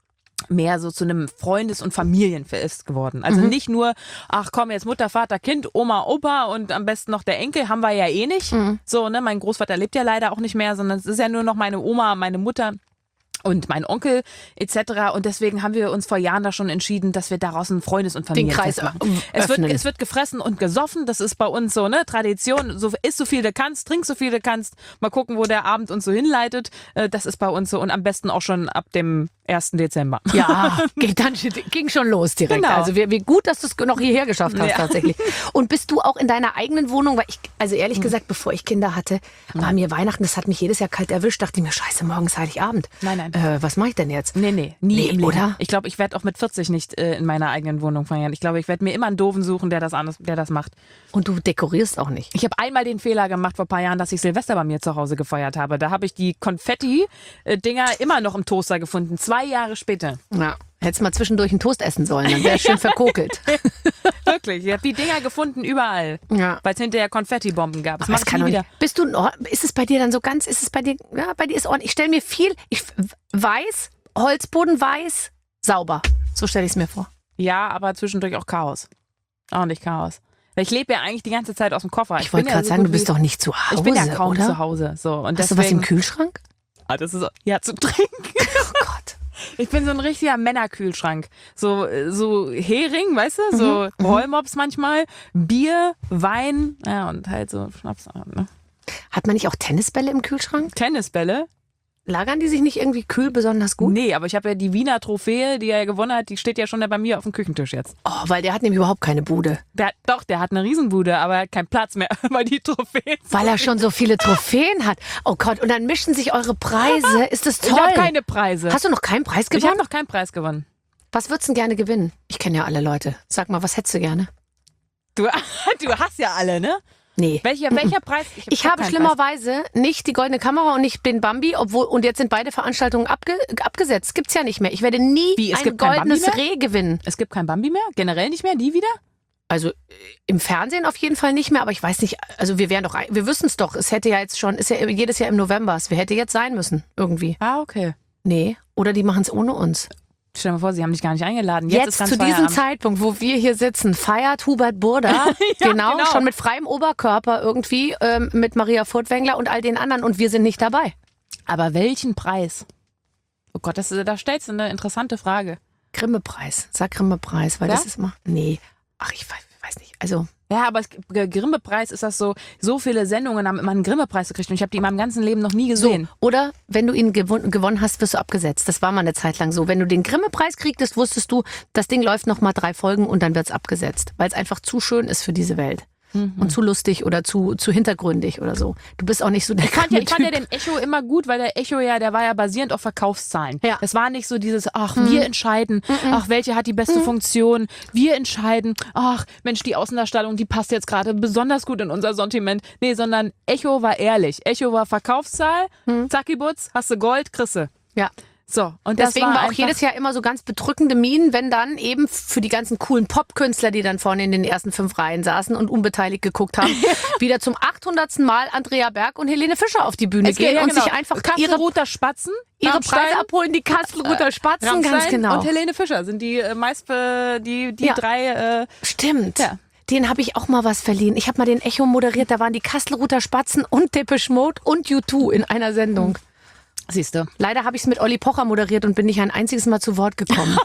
mehr so zu einem Freundes- und Familienfest geworden. Also Mhm. nicht nur, ach komm, jetzt Mutter, Vater, Kind, Oma, Opa und am besten noch der Enkel, haben wir ja eh nicht. Mhm. So, ne, mein Großvater lebt ja leider auch nicht mehr, sondern es ist ja nur noch meine Oma, meine Mutter und mein Onkel et cetera. Und deswegen haben wir uns vor Jahren da schon entschieden, dass wir daraus ein Freundes- und Den Kreis Familienfest machen. ö- Es wird, öffnen. es wird gefressen und gesoffen, das ist bei uns so, ne, Tradition. So, isst so viel du kannst, trink so viel du kannst. Mal gucken, wo der Abend uns so hinleitet. Äh, Das ist bei uns so und am besten auch schon ab dem ersten Dezember. Ja, geht dann, ging schon los direkt. Genau. Also wie, wie gut, dass du es noch hierher geschafft hast Ja. tatsächlich. Und bist du auch in deiner eigenen Wohnung? Weil ich, also ehrlich gesagt, bevor ich Kinder hatte, war mir Weihnachten, das hat mich jedes Jahr kalt erwischt. Dachte ich mir, scheiße, morgen ist Heiligabend. Nein, nein. Äh, was mache ich denn jetzt? Nee, nee, nie Nee, im Leben. oder? Ich glaube, ich werde auch mit vierzig nicht äh, in meiner eigenen Wohnung feiern. Ich glaube, ich werde mir immer einen Doofen suchen, der das anders, der das macht. Und du dekorierst auch nicht. Ich habe einmal den Fehler gemacht vor ein paar Jahren, dass ich Silvester bei mir zu Hause gefeiert habe. Da habe ich die Konfetti-Dinger immer noch im Toaster gefunden, zwei Jahre später. Ja. Hättest mal zwischendurch einen Toast essen sollen, dann wäre schön verkokelt. Wirklich, ich habe die Dinger gefunden überall, Ja. weil es hinterher Konfetti-Bomben gab. Das Aber mach es ich kann nie doch wieder. nicht. Bist du, in Or- ist es bei dir dann so ganz, ist es bei dir, ja, bei dir ist ordentlich. Ich stelle mir viel, ich, weiß, Holzboden weiß, sauber. So stelle ich es mir vor. Ja, aber zwischendurch auch Chaos. Ordentlich Chaos. Weil ich lebe ja eigentlich die ganze Zeit aus dem Koffer. Ich wollte bin ja gerade so sagen, gut du bist wie- doch nicht zu Hause, Ich bin ja kaum oder? zu Hause. So. Und Hast du was im deswegen- Kühlschrank? Ah, das ist ja zu trinken. Oh Gott. Ich bin so ein richtiger Männerkühlschrank. So, so Hering, weißt du? So Rollmops manchmal, Bier, Wein, ja, und halt so Schnaps. Ne? Hat man nicht auch Tennisbälle im Kühlschrank? Tennisbälle? Lagern die sich nicht irgendwie kühl besonders gut? Nee, aber ich habe ja die Wiener Trophäe, die er gewonnen hat, die steht ja schon bei mir auf dem Küchentisch jetzt. Oh, weil der hat nämlich überhaupt keine Bude. Der, doch, der hat eine Riesenbude, aber er hat keinen Platz mehr, weil die Trophäen. Weil er schon so viele Trophäen hat. Oh Gott, und dann mischen sich eure Preise. Ist das toll? Ich habe keine Preise. Hast du noch keinen Preis ich habe gewonnen? noch keinen Preis gewonnen. Was würdest du denn gerne gewinnen? Ich kenne ja alle Leute. Sag mal, was hättest du gerne? Du, du hast ja alle, ne? Nee. Welcher, welcher Preis? hab Ich habe keinen schlimmerweise nicht die Goldene Kamera und nicht den Bambi, obwohl und jetzt sind beide Veranstaltungen abge, abgesetzt. Gibt's ja nicht mehr. Ich werde nie Wie, es ein gibt kein goldenes Bambi Reh gewinnen. Preis. Es gibt kein Bambi mehr? Generell nicht mehr? Nie wieder? Also äh, im Fernsehen auf jeden Fall nicht mehr, aber ich weiß nicht, also wir wären doch, ein- wir wüssten es doch. Es hätte ja jetzt schon, ist ja jedes Jahr im November. Es hätte jetzt sein müssen, irgendwie. Ah, okay. Nee, oder die machen es ohne uns. Stell dir mal vor, sie haben dich gar nicht eingeladen. Jetzt, Jetzt, ist ganz zu diesem Feierabend. Zeitpunkt, wo wir hier sitzen, feiert Hubert Burda, genau, genau. schon mit freiem Oberkörper irgendwie, ähm, mit Maria Furtwängler und all den anderen und wir sind nicht dabei. Aber welchen Preis? Oh Gott, das, da stellst du eine interessante Frage. Grimme-Preis, sag Grimme-Preis, weil Ja? das ist immer, nee, ach ich weiß, weiß nicht, also Ja, aber es, G- Grimme-Preis ist das so, so viele Sendungen haben immer einen Grimme-Preis gekriegt und ich habe die in meinem ganzen Leben noch nie so, gesehen. oder wenn du ihn gewon gewonnen hast, wirst du abgesetzt, das war mal eine Zeit lang so, wenn du den Grimme-Preis kriegtest, wusstest du, das Ding läuft noch mal drei Folgen und dann wird's abgesetzt, weil es einfach zu schön ist für diese Welt. Und zu lustig oder zu, zu hintergründig oder so. Du bist auch nicht so der Ich fand, ja, ich fand ja Typ. den Echo immer gut, weil der Echo ja, der war ja basierend auf Verkaufszahlen. Ja. Das war nicht so dieses, ach, wir entscheiden, ach, welche hat die beste Funktion, wir entscheiden, ach, Mensch, die Außendarstellung, die passt jetzt gerade besonders gut in unser Sortiment. Nee, sondern Echo war ehrlich. Echo war Verkaufszahl, Zackibutz, hast du Gold, kriegst du. Ja. So, und das Deswegen war war auch einfach, jedes Jahr immer so ganz bedrückende Minen, wenn dann eben für die ganzen coolen Popkünstler, die dann vorne in den ersten fünf Reihen saßen und unbeteiligt geguckt haben, wieder zum achthundertsten Mal Andrea Berg und Helene Fischer auf die Bühne Es geht- gehen ja, und genau. sich einfach ihre, Kastelruther Spatzen, ihre Rammstein, Preise abholen, die Kastelruther Spatzen, Rammstein ganz genau. und Helene Fischer sind die äh, meist äh, die, die Ja. drei. Äh, Stimmt. Ja. Den habe ich auch mal was verliehen. Ich habe mal den Echo moderiert, da waren die Kastelruther Spatzen und Depeche Mode und U zwei in einer Sendung. siehst du. Leider habe ich es mit Olli Pocher moderiert und bin nicht ein einziges Mal zu Wort gekommen.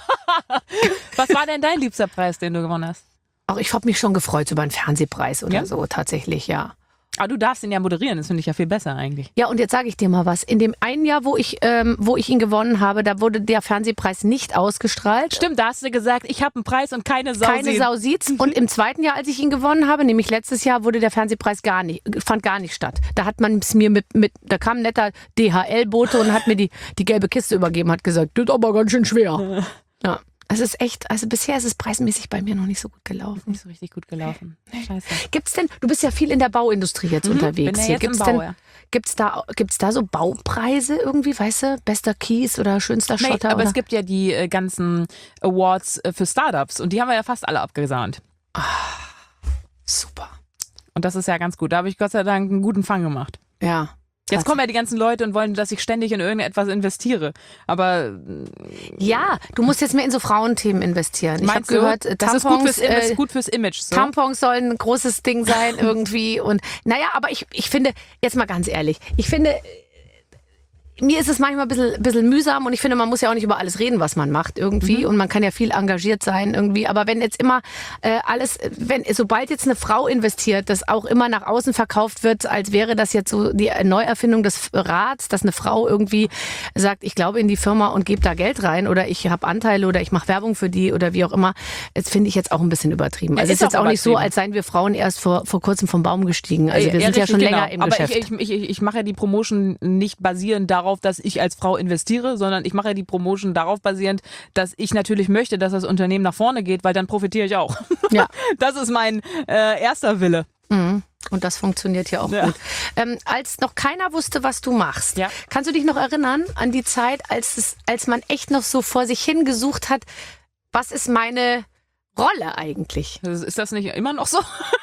Was war denn dein liebster Preis, den du gewonnen hast? Auch ich habe mich schon gefreut über einen Fernsehpreis oder Ja? so, tatsächlich, ja. Aber du darfst ihn ja moderieren, das finde ich ja viel besser eigentlich. Ja, und jetzt sage ich dir mal was. In dem einen Jahr, wo ich, ähm, wo ich ihn gewonnen habe, da wurde der Fernsehpreis nicht ausgestrahlt. Stimmt, da hast du gesagt, ich habe einen Preis und keine Sau. Keine sieht. Sau sieht's. Und im zweiten Jahr, als ich ihn gewonnen habe, nämlich letztes Jahr, wurde der Fernsehpreis gar nicht, fand gar nicht statt. Da hat man es mir mit, mit, da kam ein netter D H L-Bote und hat mir die, die gelbe Kiste übergeben, hat gesagt, das ist aber ganz schön schwer. Ja. Es ist echt, also bisher ist es preismäßig bei mir noch nicht so gut gelaufen. Nicht so richtig gut gelaufen. Scheiße. Gibt's denn, du bist ja viel in der Bauindustrie jetzt unterwegs bin ja hier. jetzt im Gibt's Bau, denn, ja. gibt's da, gibt's da so Baupreise irgendwie, weißt du? Bester Kies oder schönster Nee, Schotter? aber oder? es gibt ja die äh, ganzen Awards äh, für Startups und die haben wir ja fast alle abgesahnt. Super. Und das ist ja ganz gut. Da habe ich Gott sei Dank einen guten Fang gemacht. Ja. Jetzt kommen ja die ganzen Leute und wollen, dass ich ständig in irgendetwas investiere. Aber ja, du musst jetzt mehr in so Frauenthemen investieren. Ich habe gehört, das Tampons, ist gut fürs, äh, ist gut fürs Image. So. Tampons sollen ein großes Ding sein irgendwie. Und naja, aber ich, ich finde, jetzt mal ganz ehrlich, ich finde, mir ist es manchmal ein bisschen, bisschen mühsam und ich finde, man muss ja auch nicht über alles reden, was man macht irgendwie mhm. und man kann ja viel engagiert sein irgendwie, aber wenn jetzt immer äh, alles, wenn sobald jetzt eine Frau investiert, das auch immer nach außen verkauft wird, als wäre das jetzt so die Neuerfindung des Rats, dass eine Frau irgendwie sagt, ich glaube in die Firma und gebe da Geld rein oder ich habe Anteile oder ich mache Werbung für die oder wie auch immer, das finde ich jetzt auch ein bisschen übertrieben. Also ja, es ist jetzt auch nicht so, als seien wir Frauen erst vor, vor kurzem vom Baum gestiegen. Also wir ja, sind richtig, ja schon genau. länger im aber Geschäft. Ich, ich, ich, ich mache ja die Promotion nicht basierend darauf, dass ich als Frau investiere, sondern ich mache ja die Promotion darauf basierend, dass ich natürlich möchte, dass das Unternehmen nach vorne geht, weil dann profitiere ich auch. Ja. Das ist mein äh, erster Wille. Mhm. Und das funktioniert ja auch ja. gut. Ähm, als noch keiner wusste, was du machst, ja. kannst du dich noch erinnern an die Zeit, als, es, als man echt noch so vor sich hin gesucht hat, was ist meine Rolle eigentlich? Ist das nicht immer noch so?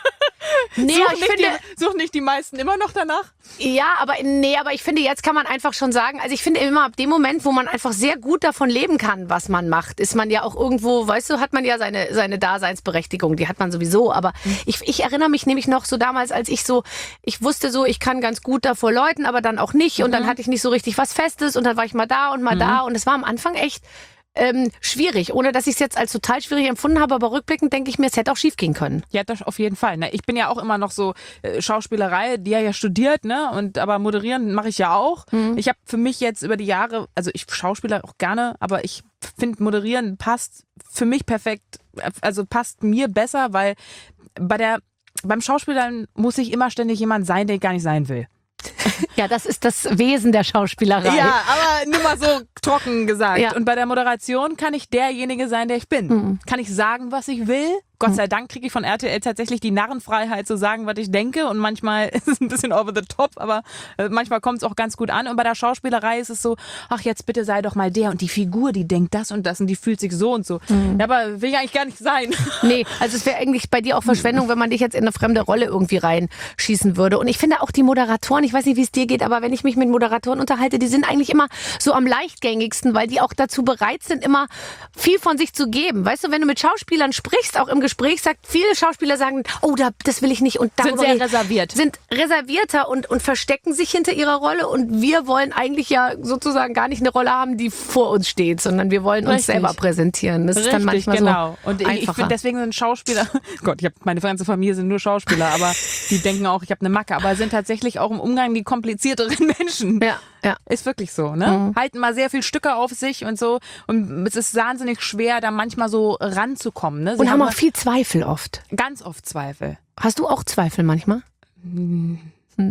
Nee, such, ich nicht finde, die, such nicht die meisten immer noch danach? Ja, aber nee, aber ich finde, jetzt kann man einfach schon sagen, also ich finde immer ab dem Moment, wo man einfach sehr gut davon leben kann, was man macht, ist man ja auch irgendwo, weißt du, hat man ja seine, seine Daseinsberechtigung, die hat man sowieso, aber mhm. ich, ich erinnere mich nämlich noch so damals, als ich so, ich wusste so, ich kann ganz gut davor Leuten, aber dann auch nicht und mhm. dann hatte ich nicht so richtig was Festes und dann war ich mal da und mal mhm. da und es war am Anfang echt Ähm, schwierig, ohne dass ich es jetzt als total schwierig empfunden habe, aber rückblickend denke ich mir, es hätte auch schief gehen können. Ja, das auf jeden Fall. Ne? Ich bin ja auch immer noch so äh, Schauspielerei, die ja ja studiert, ne? Und aber moderieren mache ich ja auch. Mhm. Ich habe für mich jetzt über die Jahre, also ich schauspieler auch gerne, aber ich finde moderieren passt für mich perfekt, also passt mir besser, weil bei der beim Schauspielern muss ich immer ständig jemand sein, der ich gar nicht sein will. Ja, das ist das Wesen der Schauspielerei. Ja, aber nur mal so trocken gesagt. Ja. Und bei der Moderation kann ich derjenige sein, der ich bin. Mhm. Kann ich sagen, was ich will? Gott sei Dank kriege ich von R T L tatsächlich die Narrenfreiheit zu sagen, was ich denke. Und manchmal ist es ein bisschen over the top, aber manchmal kommt es auch ganz gut an. Und bei der Schauspielerei ist es so, ach jetzt bitte sei doch mal der und die Figur, die denkt das und das und die fühlt sich so und so. Mhm. Ja, aber will ich eigentlich gar nicht sein. Nee, also es wäre eigentlich bei dir auch Verschwendung, wenn man dich jetzt in eine fremde Rolle irgendwie reinschießen würde. Und ich finde auch die Moderatoren, ich weiß nicht, wie es dir geht, aber wenn ich mich mit Moderatoren unterhalte, die sind eigentlich immer so am leichtgängigsten, weil die auch dazu bereit sind, immer viel von sich zu geben. Weißt du, wenn du mit Schauspielern sprichst, auch im Gespräch, sagt, viele Schauspieler sagen, oh, da, das will ich nicht. Und sind sehr reserviert. Sind reservierter und, und verstecken sich hinter ihrer Rolle. Und wir wollen eigentlich ja sozusagen gar nicht eine Rolle haben, die vor uns steht, sondern wir wollen uns Richtig. selber präsentieren. Das Richtig, ist dann manchmal genau. so Und ich, ich finde, deswegen sind Schauspieler, Gott, ich hab, meine ganze Familie sind nur Schauspieler, aber die denken auch, ich habe eine Macke, aber sind tatsächlich auch im Umgang die komplizierteren Menschen. Ja. Ja. Ist wirklich so, ne? Mhm. Halten mal sehr viel Stücke auf sich und so. Und es ist wahnsinnig schwer, da manchmal so ranzukommen. Ne? Sie und haben auch viel Zweifel oft. Ganz oft Zweifel. Hast du auch Zweifel manchmal? Hm.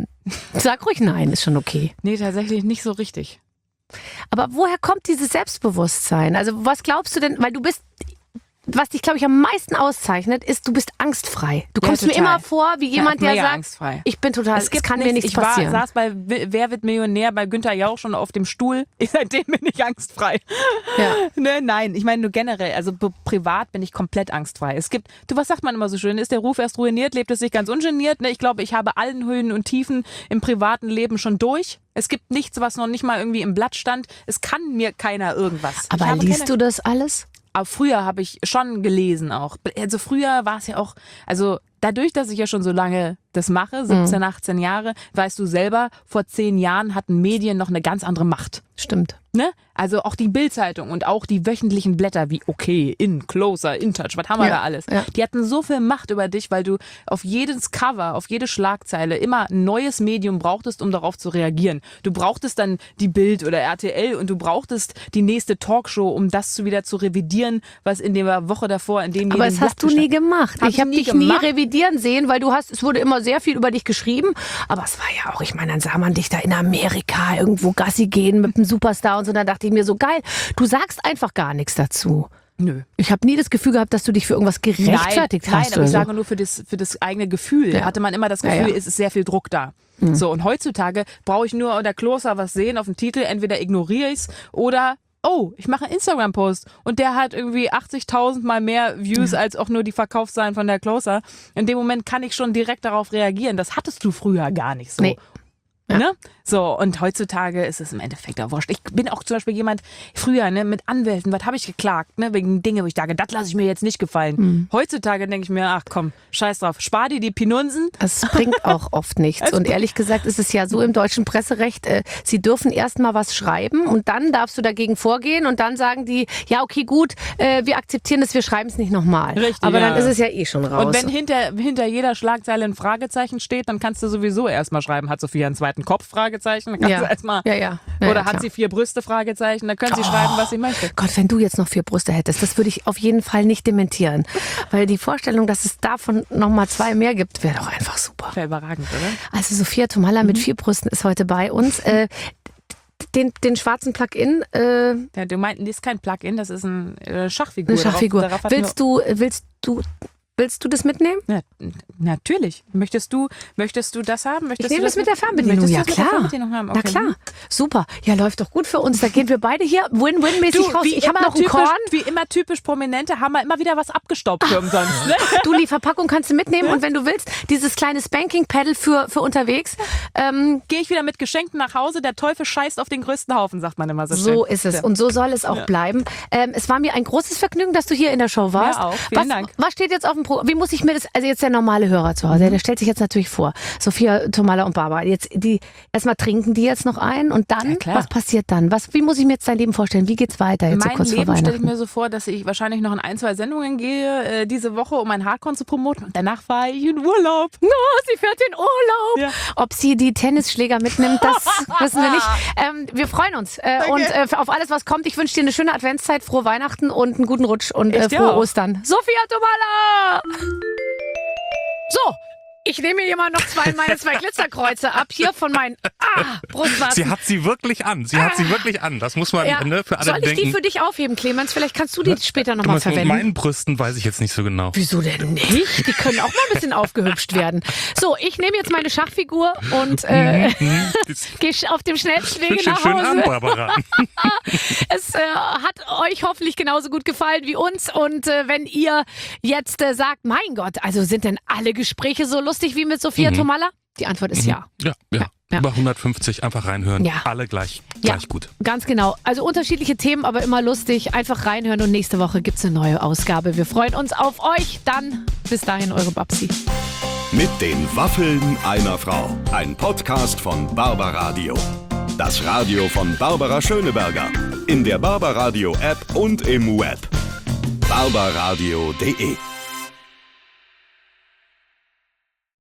Sag ruhig nein, ist schon okay. Nee, tatsächlich nicht so richtig. Aber woher kommt dieses Selbstbewusstsein? Also was glaubst du denn, weil du bist... Was dich, glaube ich, am meisten auszeichnet, ist, du bist angstfrei. Du kommst ja, mir immer vor wie jemand, ja, der sagt, angstfrei. ich bin total, es, es kann nichts, mir nichts ich passieren. Ich saß bei Wer wird Millionär bei Günther Jauch schon auf dem Stuhl. Ich, seitdem bin ich angstfrei. Ja. Ne, nein, ich meine nur generell, also privat bin ich komplett angstfrei. Es gibt, du, was sagt man immer so schön, ist der Ruf erst ruiniert, lebt es sich ganz ungeniert. Ne? Ich glaube, ich habe allen Höhen und Tiefen im privaten Leben schon durch. Es gibt nichts, was noch nicht mal irgendwie im Blatt stand. Es kann mir keiner irgendwas. Aber liest keine... du das alles? Aber früher habe ich schon gelesen auch. Also früher war es ja auch, also dadurch, dass ich ja schon so lange das mache, siebzehn, achtzehn Jahre, weißt du selber, vor zehn Jahren hatten Medien noch eine ganz andere Macht. Stimmt. Ne? Also auch die Bild-Zeitung und auch die wöchentlichen Blätter wie Okay, In, Closer, In Touch, was haben wir ja, da alles? Ja. Die hatten so viel Macht über dich, weil du auf jedes Cover, auf jede Schlagzeile immer ein neues Medium brauchtest, um darauf zu reagieren. Du brauchtest dann die Bild oder R T L und du brauchtest die nächste Talkshow, um das zu wieder zu revidieren, was in der Woche davor in dem Aber das hast du nie gemacht. Hab ich habe dich gemacht. nie revidieren sehen, weil du hast, es wurde immer sehr viel über dich geschrieben, aber es war ja auch, ich meine, dann sah man dich da in Amerika irgendwo Gassi gehen mit einem Superstar und so, dann dachte ich mir so, geil, du sagst einfach gar nichts dazu. Nö. Ich habe nie das Gefühl gehabt, dass du dich für irgendwas gerechtfertigt nein, hast. Nein, aber ich so. sage nur für das, für das eigene Gefühl. Ja. Hatte man immer das Gefühl, ja, ja. es ist sehr viel Druck da. Mhm. So, und heutzutage brauche ich nur unter Closer was sehen auf dem Titel, entweder ignoriere ich es oder oh, ich mache einen Instagram-Post und der hat irgendwie achtzigtausend mal mehr Views ja. als auch nur die Verkaufszahlen von der Closer. In dem Moment kann ich schon direkt darauf reagieren. Das hattest du früher gar nicht so. Nee. Ja. Ne? So, und heutzutage ist es im Endeffekt auch wurscht. Ich bin auch zum Beispiel jemand, früher ne, mit Anwälten, was habe ich geklagt, ne, wegen Dinge, wo ich sage, das lasse ich mir jetzt nicht gefallen. Mhm. Heutzutage denke ich mir, ach komm, scheiß drauf, spar dir die Pinunsen. Das bringt auch oft nichts. Und ehrlich gesagt ist es ja so im deutschen Presserecht, äh, sie dürfen erst mal was schreiben und dann darfst du dagegen vorgehen und dann sagen die, ja okay gut, äh, wir akzeptieren das, wir schreiben es nicht nochmal. Richtig, aber ja. dann ist es ja eh schon raus. Und wenn hinter, hinter jeder Schlagzeile ein Fragezeichen steht, dann kannst du sowieso erstmal schreiben, hat Sophia einen zweiten Kopf? Fragezeichen. Dann kannst ja. du erstmal. Ja, ja. Ja, oder ja, hat klar. sie vier Brüste? Fragezeichen. Da können sie oh. schreiben, was sie möchte. Gott, wenn du jetzt noch vier Brüste hättest, das würde ich auf jeden Fall nicht dementieren. Weil die Vorstellung, dass es davon nochmal zwei mehr gibt, wäre doch einfach super. Wäre überragend, oder? Also Sophia Tomalla mhm. mit vier Brüsten ist heute bei uns. Äh, den, den schwarzen Plug-in. Äh, ja, du meinst, das ist kein Plug-in, das ist ein äh, Schachfigur. Eine Schachfigur. Darauf, darauf willst du, willst du... Willst du das mitnehmen? Ja, natürlich. Möchtest du, möchtest du das haben? Möchtest ich nehme das das mit der Fernbedienung. Ja, klar. Haben? Okay. Na klar. Super. Ja, läuft doch gut für uns. Da gehen wir beide hier Win-Win-mäßig raus. Ich habe noch einen typisch, Korn. Wie immer typisch Prominente haben wir immer wieder was abgestaubt für umsonst. Ne? Du, die Verpackung kannst du mitnehmen und wenn du willst, dieses kleine Spanking-Paddle für, für unterwegs. Ähm, Gehe ich wieder mit Geschenken nach Hause. Der Teufel scheißt auf den größten Haufen, sagt man immer so schön. So ist es. Und so soll es auch ja. bleiben. Ähm, es war mir ein großes Vergnügen, dass du hier in der Show warst. Ja, auch. Vielen was, Dank. Was steht jetzt auf dem Programm? Wie muss ich mir das, also jetzt der normale Hörer zu Hause, mhm. der stellt sich jetzt natürlich vor, Sophia Tomalla und Barbara, jetzt die, erstmal trinken die jetzt noch ein und dann, ja, was passiert dann? Was, wie muss ich mir jetzt dein Leben vorstellen? Wie geht's weiter jetzt mein so kurz Leben vor Weihnachten? stelle ich mir so vor, dass ich wahrscheinlich noch in ein, zwei Sendungen gehe äh, diese Woche, um mein Hardcore zu promoten und danach fahre ich in Urlaub. No, sie fährt in Urlaub. Ja. Ob sie die Tennisschläger mitnimmt, das wissen wir nicht. Ähm, wir freuen uns äh, und äh, auf alles, was kommt. Ich wünsche dir eine schöne Adventszeit, frohe Weihnachten und einen guten Rutsch und äh, frohe Ostern. Sophia Tomalla! So, ich nehme mir hier mal noch zwei meine zwei Glitzerkreuze ab, hier von meinen ah, Brustwarzen. Sie hat sie wirklich an, sie hat ah. sie wirklich an, das muss man ja. ne, für alle Soll ich denken. die für dich aufheben, Clemens? Vielleicht kannst du die später nochmal verwenden. Mit meinen Brüsten weiß ich jetzt nicht so genau. Wieso denn nicht? Die können auch mal ein bisschen aufgehübscht werden. So, ich nehme jetzt meine Schachfigur und äh, gehe auf dem schnellsten Wege nach Hause. Schön an, Barbara. Es äh, hat euch hoffentlich genauso gut gefallen wie uns und äh, wenn ihr jetzt äh, sagt, mein Gott, also sind denn alle Gespräche so lustig wie mit Sophia mhm. Tomalla? Die Antwort ist mhm. ja. Ja, ja. Ja. Über hundertfünfzig einfach reinhören. Ja. Alle gleich, gleich ja, gut. Ganz genau. Also unterschiedliche Themen, aber immer lustig. Einfach reinhören und nächste Woche gibt es eine neue Ausgabe. Wir freuen uns auf euch. Dann bis dahin eure Babsi. Mit den Waffeln einer Frau. Ein Podcast von Barbaradio. Das Radio von Barbara Schöneberger. In der Barbaradio App und im Web. barbaradio punkt de